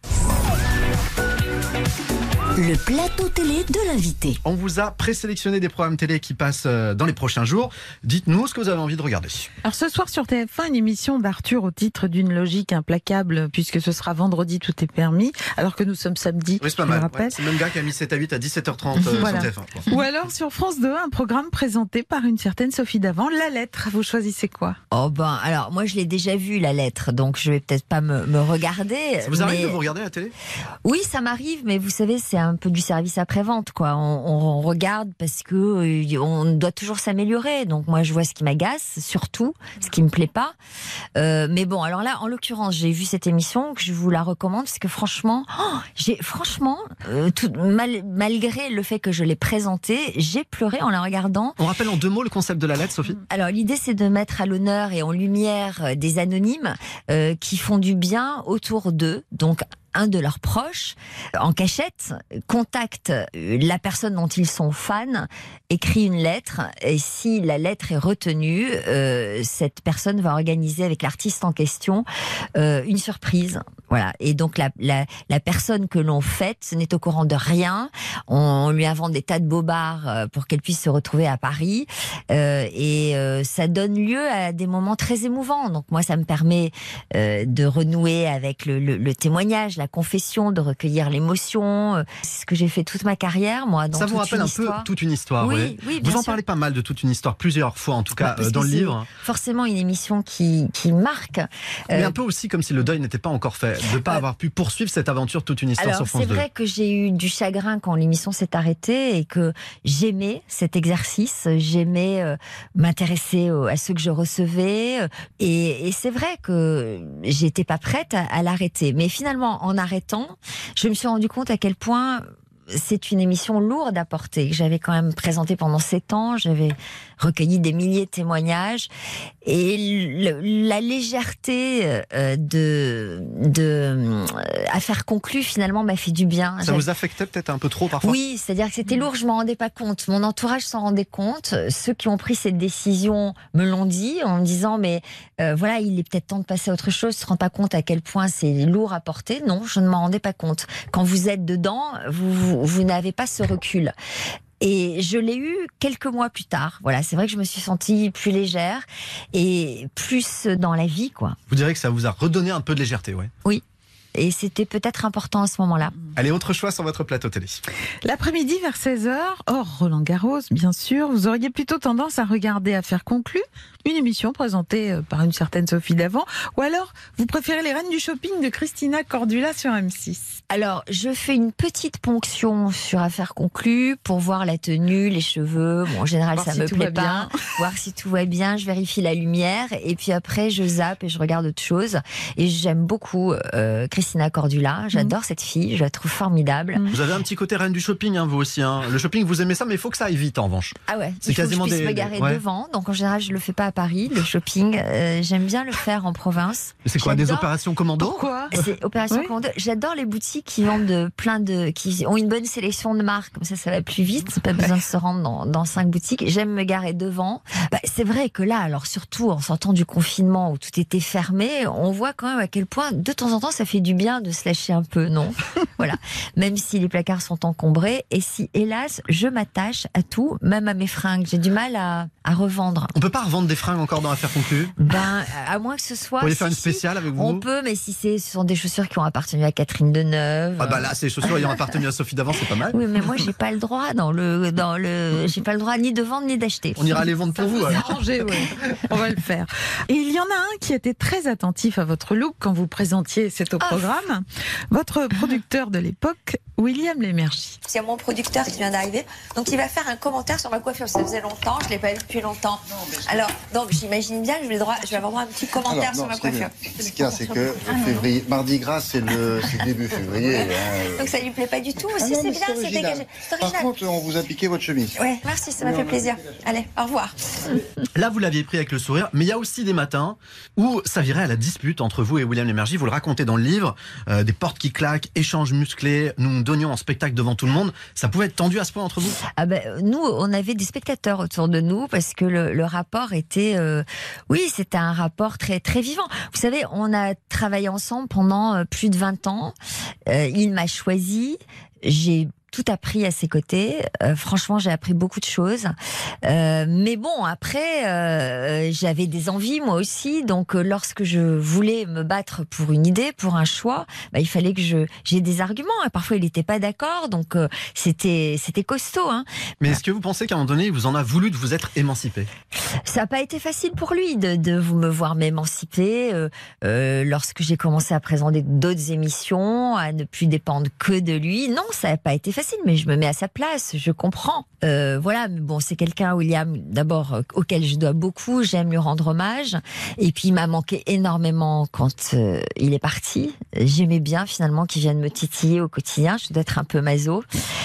Le plateau télé de l'invité. On vous a présélectionné des programmes télé qui passent dans les prochains jours. Dites-nous ce que vous avez envie de regarder. Alors ce soir sur T F un, une émission d'Arthur au titre d'une logique implacable, puisque ce sera vendredi, tout est permis, alors que nous sommes samedi. Oui, c'est pas mal. Ouais, c'est le même gars qui a mis sept à huit à dix-sept heures trente euh, voilà. sur T F un. Ou alors sur France deux, un programme présenté par une certaine Sophie Davant, La Lettre. Vous choisissez quoi? Oh ben, alors moi je l'ai déjà vu, La Lettre, donc je vais peut-être pas me, me regarder. Ça vous arrive mais... de vous regarder la télé? Oui, ça m'arrive, mais vous savez, c'est un peu du service après-vente, quoi. On, on regarde parce que euh, on doit toujours s'améliorer. Donc moi, je vois ce qui m'agace, surtout ce qui me plaît pas. Euh, mais bon, alors là, en l'occurrence, j'ai vu cette émission que je vous la recommande parce que franchement, oh, j'ai franchement, euh, tout, mal, malgré le fait que je l'ai présentée, j'ai pleuré en la regardant. On rappelle en deux mots le concept de La Lettre, Sophie. Alors l'idée, c'est de mettre à l'honneur et en lumière des anonymes euh, qui font du bien autour d'eux. Donc un de leurs proches, en cachette, contacte la personne dont ils sont fans, écrit une lettre, et si la lettre est retenue, euh, cette personne va organiser avec l'artiste en question euh, une surprise. Voilà. Et donc la, la, la personne que l'on fête n'est au courant de rien. On, on lui invente des tas de bobards pour qu'elle puisse se retrouver à Paris. Euh, et euh, ça donne lieu à des moments très émouvants. Donc moi, ça me permet euh, de renouer avec le, le, le témoignage, la confession, de recueillir l'émotion. C'est ce que j'ai fait toute ma carrière, moi. Dans ça vous rappelle un histoire. peu toute une histoire. Oui, oui. oui, bien vous en sûr. parlez pas mal de toute une histoire, plusieurs fois en tout cas, bah, euh, dans le livre. Forcément une émission qui, qui marque. Mais euh, un peu aussi comme si le deuil n'était pas encore fait, de ne pas euh, avoir pu poursuivre cette aventure toute une histoire alors, sur France deux. C'est vrai que j'ai eu du chagrin quand l'émission s'est arrêtée et que j'aimais cet exercice, j'aimais euh, m'intéresser à ceux que je recevais. Euh, et, et c'est vrai que j'étais pas prête à, à l'arrêter. Mais finalement, en arrêtant, je me suis rendu compte à quel point c'est une émission lourde à porter, que j'avais quand même présentée pendant sept ans, j'avais recueilli des milliers de témoignages, et le, la légèreté euh, de, de euh, affaires conclues finalement m'a fait du bien. Ça j'avais... vous affectait peut-être un peu trop parfois? Oui, c'est-à-dire que c'était lourd, je m'en rendais pas compte. Mon entourage s'en rendait compte. Ceux qui ont pris cette décision me l'ont dit en me disant mais euh, voilà, il est peut-être temps de passer à autre chose. Tu te rends pas compte à quel point c'est lourd à porter? Non, je ne m'en rendais pas compte. Quand vous êtes dedans, vous, vous, vous n'avez pas ce recul. Et je l'ai eu quelques mois plus tard. Voilà, c'est vrai que je me suis sentie plus légère et plus dans la vie, quoi. Vous direz que ça vous a redonné un peu de légèreté, ouais. Oui. Et c'était peut-être important à ce moment-là. Allez, autre choix sur votre plateau télé. L'après-midi vers seize heures, hors Roland Garros, bien sûr, vous auriez plutôt tendance à regarder Affaires conclues, une émission présentée par une certaine Sophie Davant, ou alors vous préférez Les Reines du Shopping de Christina Cordula sur M six? Alors, je fais une petite ponction sur Affaires conclues pour voir la tenue, les cheveux. Bon, en général, voir ça si me tout plaît va pas. bien. Voir si tout va bien, je vérifie la lumière et puis après, je zappe et je regarde autre chose. Et j'aime beaucoup euh, Christina Cordula. J'adore mmh. cette fille, je la trouve formidable. Vous avez un petit côté reine du shopping, hein, vous aussi. Hein. Le shopping, vous aimez ça, mais il faut que ça aille vite en revanche. Ah ouais, c'est il faut quasiment que je puisse des... me garer ouais. devant. Donc en général, je le fais pas à Paris, le shopping. Euh, j'aime bien le faire en province. Et c'est quoi, J'adore... des opérations commando? Pourquoi? C'est opération oui. commando. J'adore les boutiques qui vendent de, plein de, qui ont une bonne sélection de marques. Comme ça, ça va plus vite. C'est pas besoin de se rendre dans, dans cinq boutiques. J'aime me garer devant. Bah, c'est vrai que là, alors surtout en sortant du confinement où tout était fermé, on voit quand même à quel point de temps en temps ça fait du bien de se lâcher un peu, non? Voilà. Même si les placards sont encombrés et si, hélas, je m'attache à tout, même à mes fringues. J'ai du mal à, à revendre. On peut pas revendre des fringues encore dans l'affaire conclue? Ben, à moins que ce soit. Vous pourriez si, faire une si, spéciale avec vous? On peut, mais si c'est, ce sont des chaussures qui ont appartenu à Catherine Deneuve. Ah bah là, ces chaussures ayant appartenu à Sophie Davant, c'est pas mal. Oui, mais moi, j'ai pas le droit dans le, dans le, j'ai pas le droit ni de vendre ni d'acheter. On ira les vendre pour vous. Alors. Arrangé, ouais. On va le faire. Et il y en a un qui était très attentif à votre look quand vous présentiez C'est au programme. Votre producteur de l'époque, William Lémergie. C'est mon producteur qui vient d'arriver, donc il va faire un commentaire sur ma coiffure. Ça faisait longtemps, je l'ai pas vu depuis longtemps. Alors, donc j'imagine bien que je vais, droit, je vais avoir droit à un petit commentaire Alors, non, sur ma coiffure. Ce qu'il y a, c'est que février, mardi gras, c'est le, c'est début février. Hein. Donc ça lui plaît pas du tout. Ah Si non, c'est mais bien, c'est c'est original. dégagé. C'est Par original. contre, on vous a piqué votre chemise. Ouais, merci, ça m'a fait plaisir. Allez, au revoir. Là, vous l'aviez pris avec le sourire, mais il y a aussi des matins où ça virait à la dispute entre vous et William Lémergie. Vous le racontez dans le livre, euh, des portes qui claquent, échanges musclés, nous nous donnions en spectacle devant tout le monde. Ça pouvait être tendu à ce point entre vous? Ah ben, nous, on avait des spectateurs autour de nous parce que le, le rapport était, euh, oui, c'était un rapport très très vivant. Vous savez, on a travaillé ensemble pendant euh, plus de vingt ans. Euh, il m'a choisi. J'ai tout appris à ses côtés. Euh, franchement, j'ai appris beaucoup de choses. Euh, mais bon, après, euh, j'avais des envies moi aussi. Donc, euh, lorsque je voulais me battre pour une idée, pour un choix, bah, il fallait que je j'ai des arguments. Et parfois, il n'était pas d'accord. Donc, euh, c'était c'était costaud. Hein. Mais est-ce que vous pensez qu'à un moment donné, il vous en a voulu de vous être émancipé? Ça n'a pas été facile pour lui de, de me voir m'émanciper. Euh, euh, lorsque j'ai commencé à présenter d'autres émissions, à ne plus dépendre que de lui. Non, ça n'a pas été facile. Mais je me mets à sa place, je comprends. Euh, voilà, mais bon, c'est quelqu'un, William, d'abord, euh, auquel je dois beaucoup, j'aime lui rendre hommage. Et puis, il m'a manqué énormément quand euh, il est parti. J'aimais bien, finalement, qu'il vienne me titiller au quotidien. Je dois être un peu maso.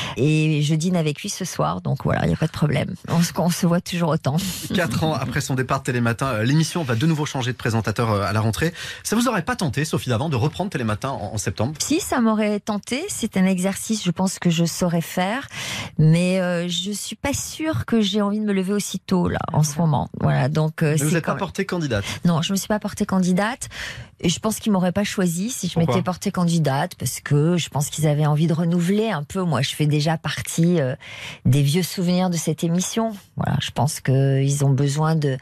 Et je dîne avec lui ce soir, donc voilà, il n'y a pas de problème. On se, on se voit toujours autant. Quatre ans après son départ de Télématin, l'émission va de nouveau changer de présentateur à la rentrée. Ça vous aurait pas tenté, Sophie Davant, de reprendre Télématin en, en septembre? Si, ça m'aurait tenté. C'est un exercice, je pense, que je saurais faire. Mais euh, je suis pas sûre que j'ai envie de me lever aussitôt, là, en ce moment. Voilà, donc, euh, Mais vous n'êtes quand... pas portée candidate? Non, je me suis pas portée candidate. Et je pense qu'ils m'auraient pas choisi si je Pourquoi? m'étais portée candidate, parce que je pense qu'ils avaient envie de renouveler un peu. Moi, je fais déjà partie euh, des vieux souvenirs de cette émission. Voilà, je pense qu'ils ont besoin de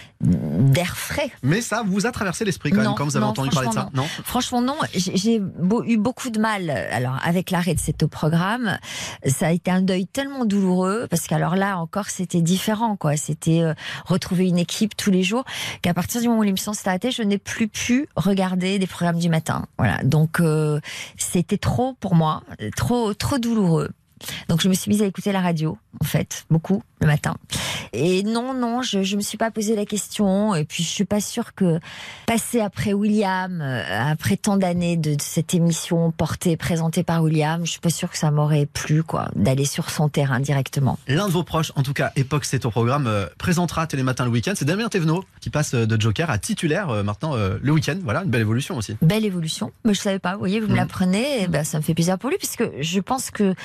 d'air frais. Mais ça vous a traversé l'esprit quand non, même quand vous avez non, entendu parler de ça? Non, franchement non. J'ai, j'ai beau, eu beaucoup de mal. Alors avec l'arrêt de C'est au programme, ça a été un deuil tellement douloureux parce qu'alors là encore c'était différent quoi. C'était euh, retrouver une équipe tous les jours. Qu'à partir du moment où l'émission s'est arrêtée, je n'ai plus pu regarder des programmes du matin. Voilà. Donc euh, c'était trop pour moi, trop trop douloureux. Donc je me suis mise à écouter la radio, en fait, beaucoup, le matin. Et non, non, je ne me suis pas posé la question. Et puis je suis pas sûre que passer après William, après tant d'années de, de cette émission portée, présentée par William, je suis pas sûre que ça m'aurait plu, quoi, d'aller sur son terrain directement. L'un de vos proches, en tout cas, époque C'est au programme, euh, présentera Télématin le week-end. C'est Damien Thévenot qui passe de Joker à titulaire euh, maintenant euh, le week-end. Voilà, une belle évolution aussi. Belle évolution. Mais je savais pas. Vous voyez, vous me l'apprenez. Et ben, ça me fait plaisir pour lui puisque je pense que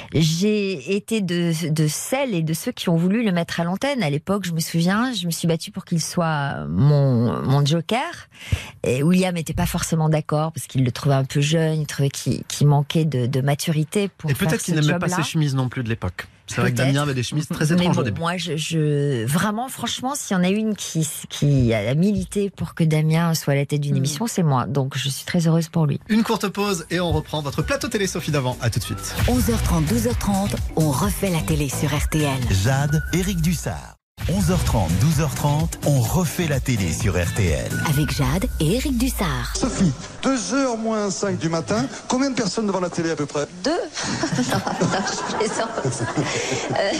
j'ai été de, de celles et de ceux qui ont voulu le mettre à l'antenne. À l'époque, je me souviens, je me suis battue pour qu'il soit mon, mon Joker. Et William n'était pas forcément d'accord parce qu'il le trouvait un peu jeune, il trouvait qu'il, qu'il manquait de, de maturité pour et faire peut-être qu'il ce n'aimait pas job-là. ses chemises non plus de l'époque. C'est vrai que Peut-être. Damien avait des chemises très Mais étranges bon, au début. moi, je, je, vraiment, franchement, s'il y en a une qui, qui a milité pour que Damien soit à la tête d'une émission, c'est moi. Donc, je suis très heureuse pour lui. Une courte pause et on reprend votre plateau télé Sophie Davant. À tout de suite. onze heures trente, douze heures trente, on refait la télé sur R T L. Jade, Éric Dussard. onze heures trente, douze heures trente, on refait la télé sur R T L. Avec Jade et Éric Dussard. Sophie, deux heures moins cinq du matin, combien de personnes devant la télé à peu près? Deux. Non, attends, je plaisante. Euh,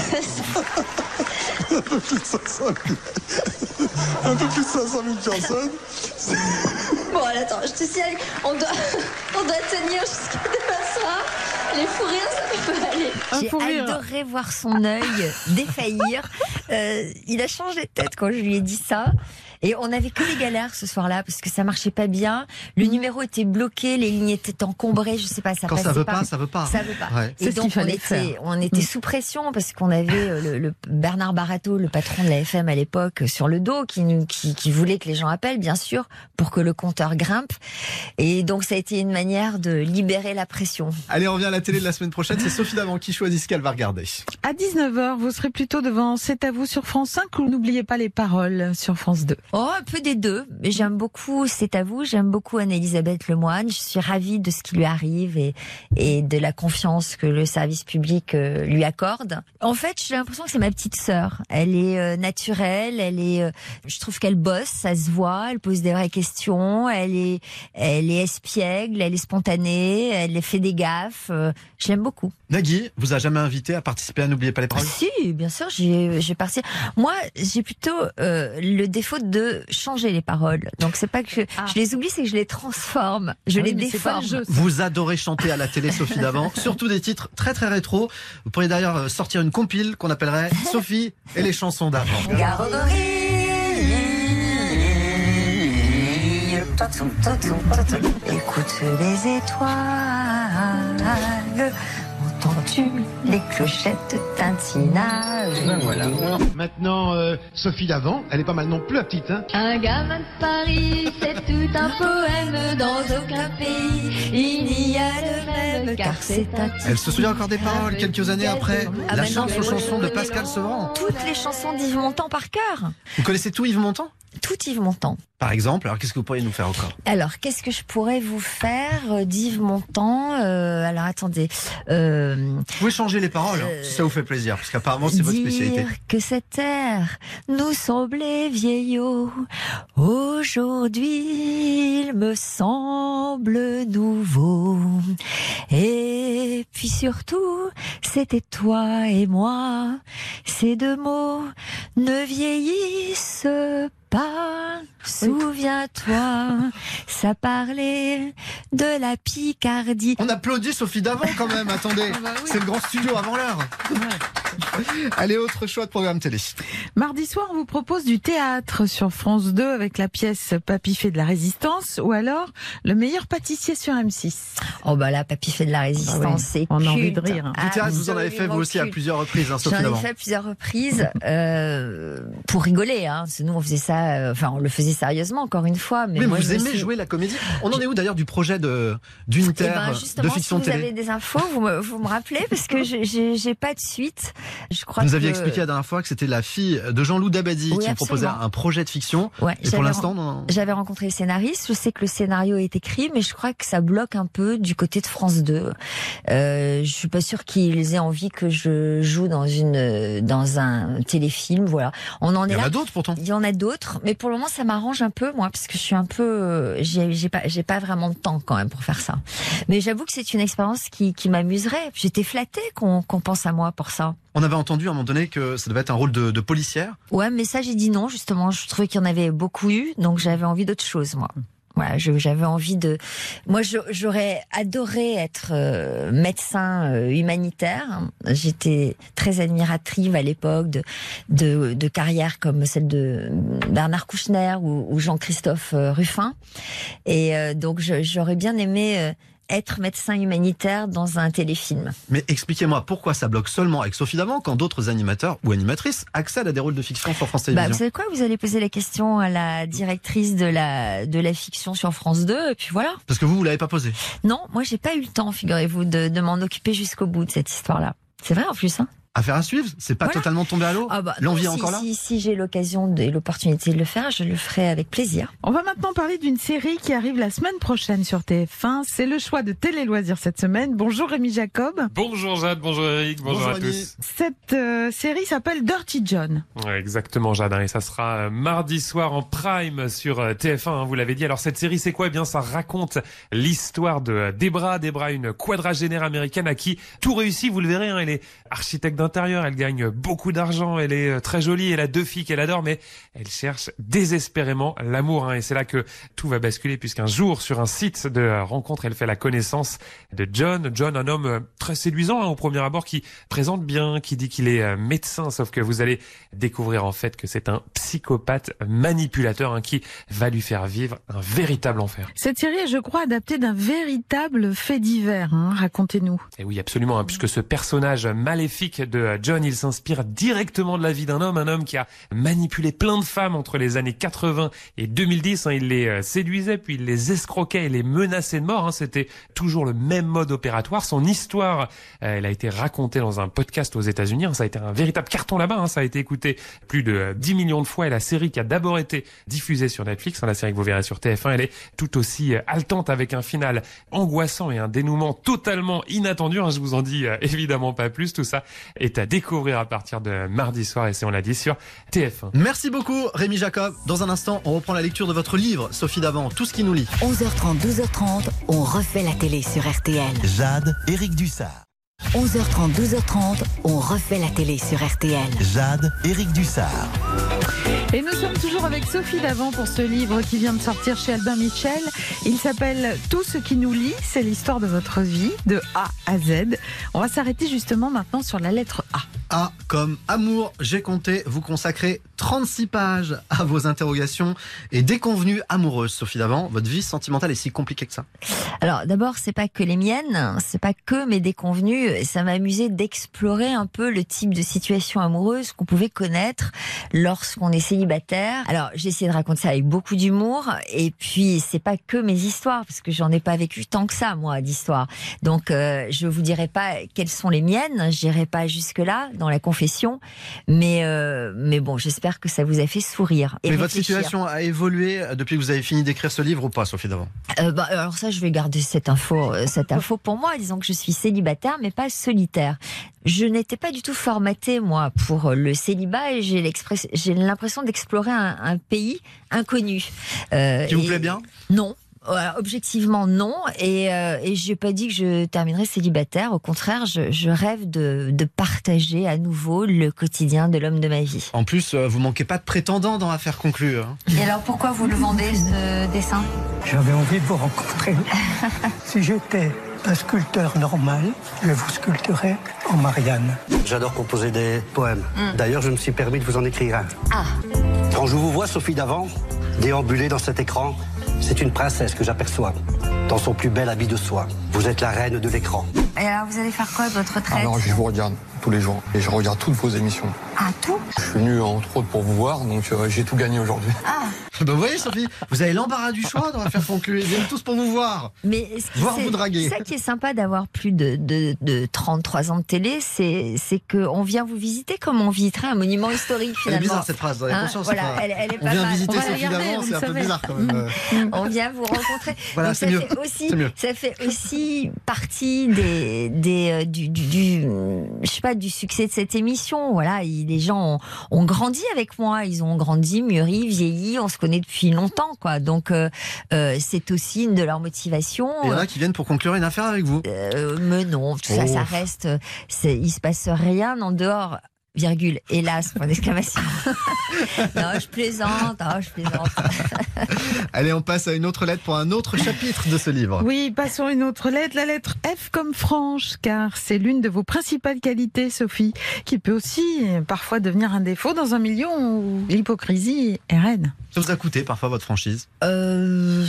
Un peu plus de cinq cent mille. Un peu plus de cinq cent mille personnes. Bon, allez, attends, je te signale, on doit, on doit tenir jusqu'à demain soir. Les fous rires, ça peut aller. J'ai adoré voir son œil défaillir. Euh, il a changé de tête quand je lui ai dit ça. Et on n'avait que des galères ce soir-là parce que ça marchait pas bien. Le numéro était bloqué, les lignes étaient encombrées, je sais pas, ça Quand passait ça veut pas. pas, ça veut pas. Ça veut pas. Ouais. Et donc on était, on était sous pression parce qu'on avait le, le Bernard Barato, le patron de la F M à l'époque, sur le dos, qui, nous, qui, qui voulait que les gens appellent, bien sûr, pour que le compteur grimpe. Et donc ça a été une manière de libérer la pression. Allez, on revient à la télé de la semaine prochaine. C'est Sophie Davant qui choisit ce qu'elle va regarder. À dix-neuf heures, vous serez plutôt devant C'est à vous sur France cinq ou n'oubliez pas les paroles sur France deux? Oh, un peu des deux. Mais j'aime beaucoup C'est à vous. J'aime beaucoup Anne-Elisabeth Lemoine. Je suis ravie de ce qui lui arrive et, et de la confiance que le service public euh, lui accorde. En fait, j'ai l'impression que c'est ma petite sœur. Elle est euh, naturelle. Elle est, euh, je trouve qu'elle bosse, ça se voit. Elle pose des vraies questions. Elle est, elle est espiègle. Elle est spontanée. Elle fait des gaffes. Euh, je l'aime beaucoup. Nagui vous a jamais invité à participer à N'oubliez pas les paroles? Si, bien sûr, j'ai, j'ai parti. Moi, j'ai plutôt euh, le défaut de changer les paroles. Donc c'est pas que je, ah. je les oublie, c'est que je les transforme, je ah les oui, déforme. Jeu, vous adorez chanter à la télé, Sophie Davant, surtout des titres très très rétro. Vous pourriez d'ailleurs sortir une compile qu'on appellerait Sophie et les chansons d'avant. Écoute les étoiles. Entends-tu les clochettes tintinage? Ben voilà. Maintenant, euh, Sophie Davant, elle est pas mal non plus la petite, hein? Un gamin de Paris, c'est tout un poème. Dans aucun pays, il n'y a le même, car c'est un... Elle se souvient encore des paroles quelques années après. Ah la bah chance non, aux chansons de Pascal Sevran. Toutes les chansons d'Yves Montand par cœur. Vous connaissez tout Yves Montand? Tout Yves Montand. Par exemple, alors qu'est-ce que vous pourriez nous faire encore? Alors, qu'est-ce que je pourrais vous faire d'Yves Montand? euh, Alors, attendez. Euh, vous pouvez changer les paroles, euh, si ça vous fait plaisir, parce qu'apparemment c'est votre spécialité. Dire que cette terre nous semblait vieillot, aujourd'hui il me semble nouveau. Et puis surtout, c'était toi et moi. Ces deux mots ne vieillissent pas. Souviens-toi, ça parlait de la Picardie. On applaudit Sophie Davant quand même, attendez. Ah bah oui. C'est le grand studio avant l'heure. Ouais. Allez, autre choix de programme télé. Mardi soir, on vous propose du théâtre sur France deux avec la pièce Papy fait de la résistance ou alors Le meilleur pâtissier sur M six. Oh bah là, Papy fait de la résistance, ah oui. c'est on culte. a envie de rire. Hein. Du théâtre, vous en avez fait vous aussi à plusieurs reprises, hein, Sophie J'en ai Davant. fait à plusieurs reprises euh, pour rigoler. Hein. Nous, on faisait ça, euh, enfin, on le faisait sérieusement, encore une fois. Mais, mais moi, vous aimez suis... jouer la comédie? On en est où d'ailleurs du projet de d'unitaire eh ben, de fiction si télé? Vous avez des infos, vous me, vous me rappelez parce que j'ai, j'ai pas de suite. Je crois. Vous nous que... aviez expliqué la dernière fois que c'était la fille de Jean-Loup Dabadi oui, qui proposait un projet de fiction. Ouais, et pour l'instant, non... j'avais rencontré le scénariste. Je sais que le scénario est écrit, mais je crois que ça bloque un peu du côté de France deux. Euh, je suis pas sûre qu'ils aient envie que je joue dans une dans un téléfilm. Voilà. On en est là. Il y en a d'autres pourtant. Il y en a d'autres, mais pour le moment, ça m'arrange un peu moi parce que je suis un peu, j'ai, j'ai pas, j'ai pas vraiment de temps quand même pour faire ça. Mais j'avoue que c'est une expérience qui, qui m'amuserait. J'étais flattée qu'on, qu'on pense à moi pour ça. On avait entendu à un moment donné que ça devait être un rôle de, de policière. Ouais, mais ça j'ai dit non justement. Je trouvais qu'il y en avait beaucoup eu, donc j'avais envie d'autre chose moi. Voilà, je, j'avais envie de. Moi, je, j'aurais adoré être euh, médecin euh, humanitaire. J'étais très admirative à l'époque de, de, de carrières comme celle de Bernard Kouchner ou, ou Jean-Christophe euh, Ruffin. Et euh, donc, je, j'aurais bien aimé euh, être médecin humanitaire dans un téléfilm. Mais expliquez-moi pourquoi ça bloque seulement avec Sophie Davant quand d'autres animateurs ou animatrices accèdent à des rôles de fiction sur France Télévisions. Bah, vous savez quoi, vous allez poser la question à la directrice de la de la fiction sur France deux et puis voilà. Parce que vous, vous l'avez pas posé. Non, moi j'ai pas eu le temps, figurez-vous, de, de m'en occuper jusqu'au bout de cette histoire-là. C'est vrai en plus, hein. Affaire à suivre, c'est pas voilà. totalement tombé à l'eau. Ah bah, L'envie non, est si, encore là. Si, si j'ai l'occasion et l'opportunité de le faire, je le ferai avec plaisir. On va maintenant parler d'une série qui arrive la semaine prochaine sur T F un. C'est le choix de Télé Loisirs cette semaine. Bonjour Rémi Jacob. Bonjour Jade, bonjour Eric, bonjour, bonjour à Rémi. tous. Cette euh, série s'appelle Dirty John. Ouais, exactement Jade, et ça sera euh, mardi soir en prime sur euh, T F un, hein, vous l'avez dit. Alors cette série c'est quoi? Eh bien ça raconte l'histoire de Debra. Debra, une quadragénaire américaine à qui tout réussit, vous le verrez, hein, elle est architecte d'intérieur, elle gagne beaucoup d'argent, elle est très jolie, elle a deux filles qu'elle adore, mais elle cherche désespérément l'amour. Hein, et c'est là que tout va basculer, puisqu'un jour, sur un site de rencontre, elle fait la connaissance de John. John, un homme très séduisant hein, au premier abord, qui présente bien, qui dit qu'il est médecin, sauf que vous allez découvrir en fait que c'est un psychopathe manipulateur hein, qui va lui faire vivre un véritable enfer. Cette série est, je crois, adaptée d'un véritable fait divers. Hein. Racontez-nous. Et oui, absolument, hein, puisque ce personnage maléfique de John, il s'inspire directement de la vie d'un homme, un homme qui a manipulé plein de femmes entre les années quatre-vingts et deux mille dix. Hein, il les séduisait, puis il les escroquait et les menaçait de mort. Hein, c'était toujours le même mode opératoire. Son histoire, euh, elle a été racontée dans un podcast aux États-Unis. Hein, ça a été un véritable carton là-bas. Hein, ça a été écouté plus de dix millions de fois. Et la série qui a d'abord été diffusée sur Netflix, hein, la série que vous verrez sur T F un, elle est tout aussi haletante, avec un final angoissant et un dénouement totalement inattendu. Hein, je vous en dis euh, évidemment pas plus. Tout ça est à découvrir à partir de mardi soir, et c'est, on l'a dit, sur T F un. Merci beaucoup Rémi Jacob. Dans un instant, on reprend la lecture de votre livre, Sophie Davant, Tout ce qui nous lie. onze heures trente, douze heures trente, on refait la télé sur R T L. Jade, Éric Dussard. onze heures trente, douze heures trente, on refait la télé sur R T L. Jade, Éric Dussard. Et nous sommes toujours avec Sophie Davant pour ce livre qui vient de sortir chez Albin Michel. Il s'appelle Tout ce qui nous lie. C'est l'histoire de votre vie, de A à Z. On va s'arrêter justement maintenant sur la lettre A. A comme amour. J'ai compté, vous consacrez trente-six pages à vos interrogations et déconvenues amoureuses. Sophie Davant, votre vie sentimentale est si compliquée que ça? Alors d'abord, c'est pas que les miennes, c'est pas que mes déconvenues. Ça m'a amusé d'explorer un peu le type de situation amoureuse qu'on pouvait connaître lorsqu'on est célibataire. Alors j'ai essayé de raconter ça avec beaucoup d'humour, et puis c'est pas que mes histoires, parce que j'en ai pas vécu tant que ça moi d'histoires. Donc euh, je vous dirai pas quelles sont les miennes, j'irai pas jusque là dans la confession, mais euh, mais bon, j'espère que ça vous a fait sourire. Et mais réfléchir. votre situation a évolué depuis que vous avez fini d'écrire ce livre ou pas, Sophie Davant? euh, bah, Alors ça, je vais garder cette info, cette info pour moi. Disons que je suis célibataire, mais pas solitaire. Je n'étais pas du tout formatée, moi, pour le célibat, et j'ai, j'ai l'impression d'explorer un, un pays inconnu. Euh, Qui vous plaît bien? Non. Voilà, objectivement non, et, euh, et je n'ai pas dit que je terminerais célibataire. Au contraire, je, je rêve de, de partager à nouveau le quotidien de l'homme de ma vie. En plus, euh, vous manquez pas de prétendants dans Affaires conclues. Hein. Et alors pourquoi vous le vendez, ce dessin? J'avais envie de vous rencontrer. Si j'étais un sculpteur normal, je vous sculpterais en Marianne. J'adore composer des poèmes. Mm. D'ailleurs, je me suis permis de vous en écrire un. Ah. Quand je vous vois, Sophie Davant, déambuler dans cet écran, c'est une princesse que j'aperçois, dans son plus bel habit de soie. Vous êtes la reine de l'écran. Et alors, vous allez faire quoi de votre retraite? Alors, je vous regarde tous les jours, et je regarde toutes vos émissions. Ah, tout? Je suis venu, entre autres, pour vous voir, donc euh, j'ai tout gagné aujourd'hui. Ah. Ben, vous voyez, Sophie, vous avez l'embarras du choix dans Affaires conclues. Ils viennent tous pour vous voir. Mais voir vous draguer. C'est ça qui est sympa d'avoir plus de, de, de trente-trois ans de télé, c'est, c'est qu'on vient vous visiter comme on visiterait un monument historique, finalement. Elle est bizarre, cette phrase, vous avez hein, conscience? Voilà, elle, elle est on pas vient mal. visiter on Sophie Davant, c'est un peu bizarre quand même. On vient vous rencontrer. Voilà, donc, c'est ça mieux. Fait aussi, c'est mieux. Ça fait aussi partie des, des, du, du, du, je sais pas, du succès de cette émission. Voilà, il, les gens ont, ont grandi avec moi, ils ont grandi, mûri, vieilli, on se connaît depuis longtemps, quoi. Donc euh, euh, c'est aussi une de leurs motivations. Il y en a qui viennent pour conclure une affaire avec vous. Euh, mais non, tout ça, oh. ça reste. C'est, il se passe rien en dehors. Virgule, hélas, point d'exclamation. Non, je plaisante, oh, je plaisante. Allez, on passe à une autre lettre pour un autre chapitre de ce livre. Oui, passons à une autre lettre, la lettre F comme franche, car c'est l'une de vos principales qualités, Sophie, qui peut aussi parfois devenir un défaut dans un milieu où l'hypocrisie est reine. Ça vous a coûté parfois votre franchise? Euh...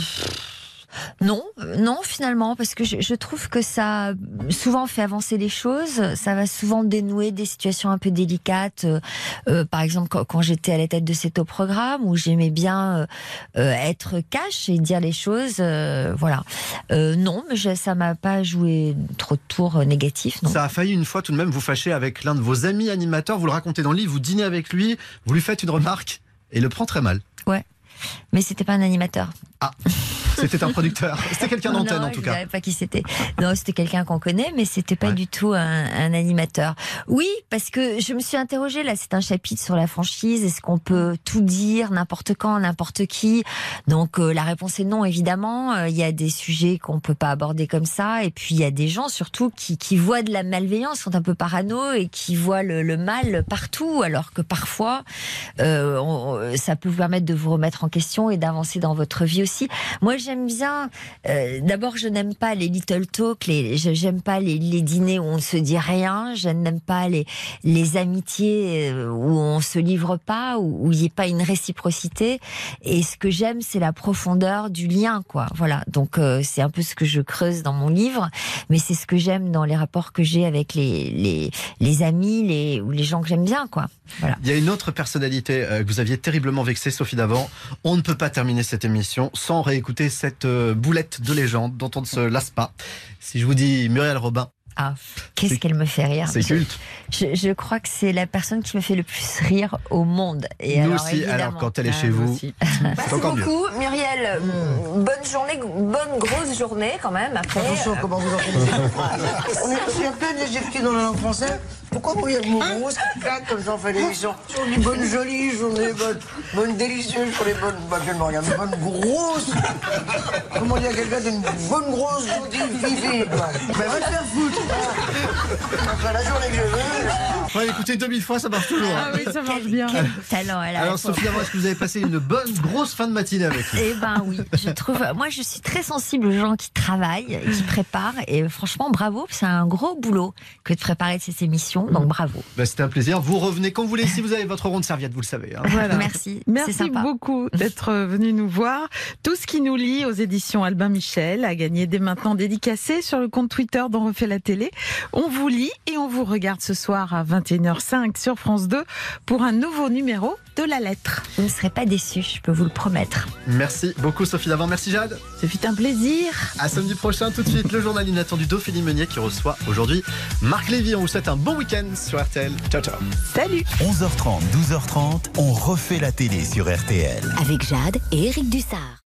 Non, non finalement, parce que je, je trouve que ça souvent fait avancer les choses, ça va souvent dénouer des situations un peu délicates. Euh, par exemple, quand, quand j'étais à la tête de cet programme, où j'aimais bien euh, être cash et dire les choses, euh, voilà. Euh, non, mais je, ça m'a pas joué trop de tours négatifs. Non. Ça a failli une fois tout de même vous fâcher avec l'un de vos amis animateurs, vous le racontez dans le livre, vous dînez avec lui, vous lui faites une remarque et il le prend très mal. Ouais. Mais c'était pas un animateur. Ah, C'était un producteur. C'était quelqu'un d'antenne Non, en tout je cas. ne savais pas qui c'était. Non, c'était quelqu'un qu'on connaît, mais c'était pas Ouais. du tout un, un animateur. Oui, parce que je me suis interrogée, là, c'est un chapitre sur la franchise. Est-ce qu'on peut tout dire, n'importe quand, n'importe qui? Donc, euh, la réponse est non, évidemment. Euh, Il y a des sujets qu'on peut pas aborder comme ça. Et puis, il y a des gens, surtout, qui, qui voient de la malveillance, sont un peu parano et qui voient le, le mal partout, alors que parfois, euh, on, ça peut vous permettre de vous remettre en question et d'avancer dans votre vie aussi. Moi, j'aime bien. Euh, D'abord, je n'aime pas les little talk, les, je- j'aime pas les, les dîners où on ne se dit rien. Je n'aime pas les, les amitiés euh, où on se livre pas, où où il n'y ait pas une réciprocité. Et ce que j'aime, c'est la profondeur du lien, quoi. Voilà. Donc, euh, c'est un peu ce que je creuse dans mon livre, mais c'est ce que j'aime dans les rapports que j'ai avec les, les, les amis, les, ou les gens que j'aime bien, quoi. Voilà. Il y a une autre personnalité euh, que vous aviez terriblement vexée, Sophie Davant. On ne peut pas terminer cette émission sans réécouter cette euh, boulette de légende dont on ne se lasse pas. Si je vous dis Muriel Robin. Ah, qu'est-ce qu'elle me fait rire. C'est culte. Je, je crois que c'est la personne qui me fait le plus rire au monde. Et Nous alors, aussi, évidemment, alors quand elle est ah, chez moi vous, aussi. c'est Merci encore mieux. beaucoup, Muriel. Bonne journée, bonne grosse journée quand même. Après, Attention, comment vous en connaissez? On est on est en plein d'adjectifs dans la langue française. Pourquoi vous, il y a le mot grosse qui claque comme ça on fait l'émission? Journée bonne jolie, journée bonne, bonne délicieuse, journée bonne, bah, je me regarde, bonne grosse. Comment dire à quelqu'un d'une bonne grosse gentille fifi? Bah, va te faire foutre. Enfin, la journée que je veux. Ouais, écoutez, deux mille fois, ça marche toujours. Ah oui, ça marche bien. Quel talent elle a. Alors, Sophie Davant, est-ce que vous avez passé une bonne grosse fin de matinée avec nous? Eh ben oui, je trouve. Moi, je suis très sensible aux gens qui travaillent, qui préparent, et franchement, bravo. C'est un gros boulot que de préparer ces émissions, donc bravo. Bah, c'était un plaisir. Vous revenez quand vous voulez. Si vous avez votre ronde serviette, vous le savez. Hein. Voilà. Merci. Merci c'est sympa. beaucoup d'être venu nous voir. Tout ce qui nous lie aux éditions Albin Michel a gagné dès maintenant dédicacé sur le compte Twitter d'On refait la télé. On vous lit et on vous regarde ce soir à vingt et une heures cinq sur France deux pour un nouveau numéro de La Lettre. Vous ne serez pas déçus, je peux vous le promettre. Merci beaucoup, Sophie Davant. Merci, Jade. Ce fut un plaisir. À samedi prochain, tout de suite, le journal inattendu d'Ophélie Meunier qui reçoit aujourd'hui Marc Lévy. On vous souhaite un bon week-end sur R T L. Ciao, ciao. Salut. onze heures trente, douze heures trente, on refait la télé sur R T L. Avec Jade et Éric Dussard.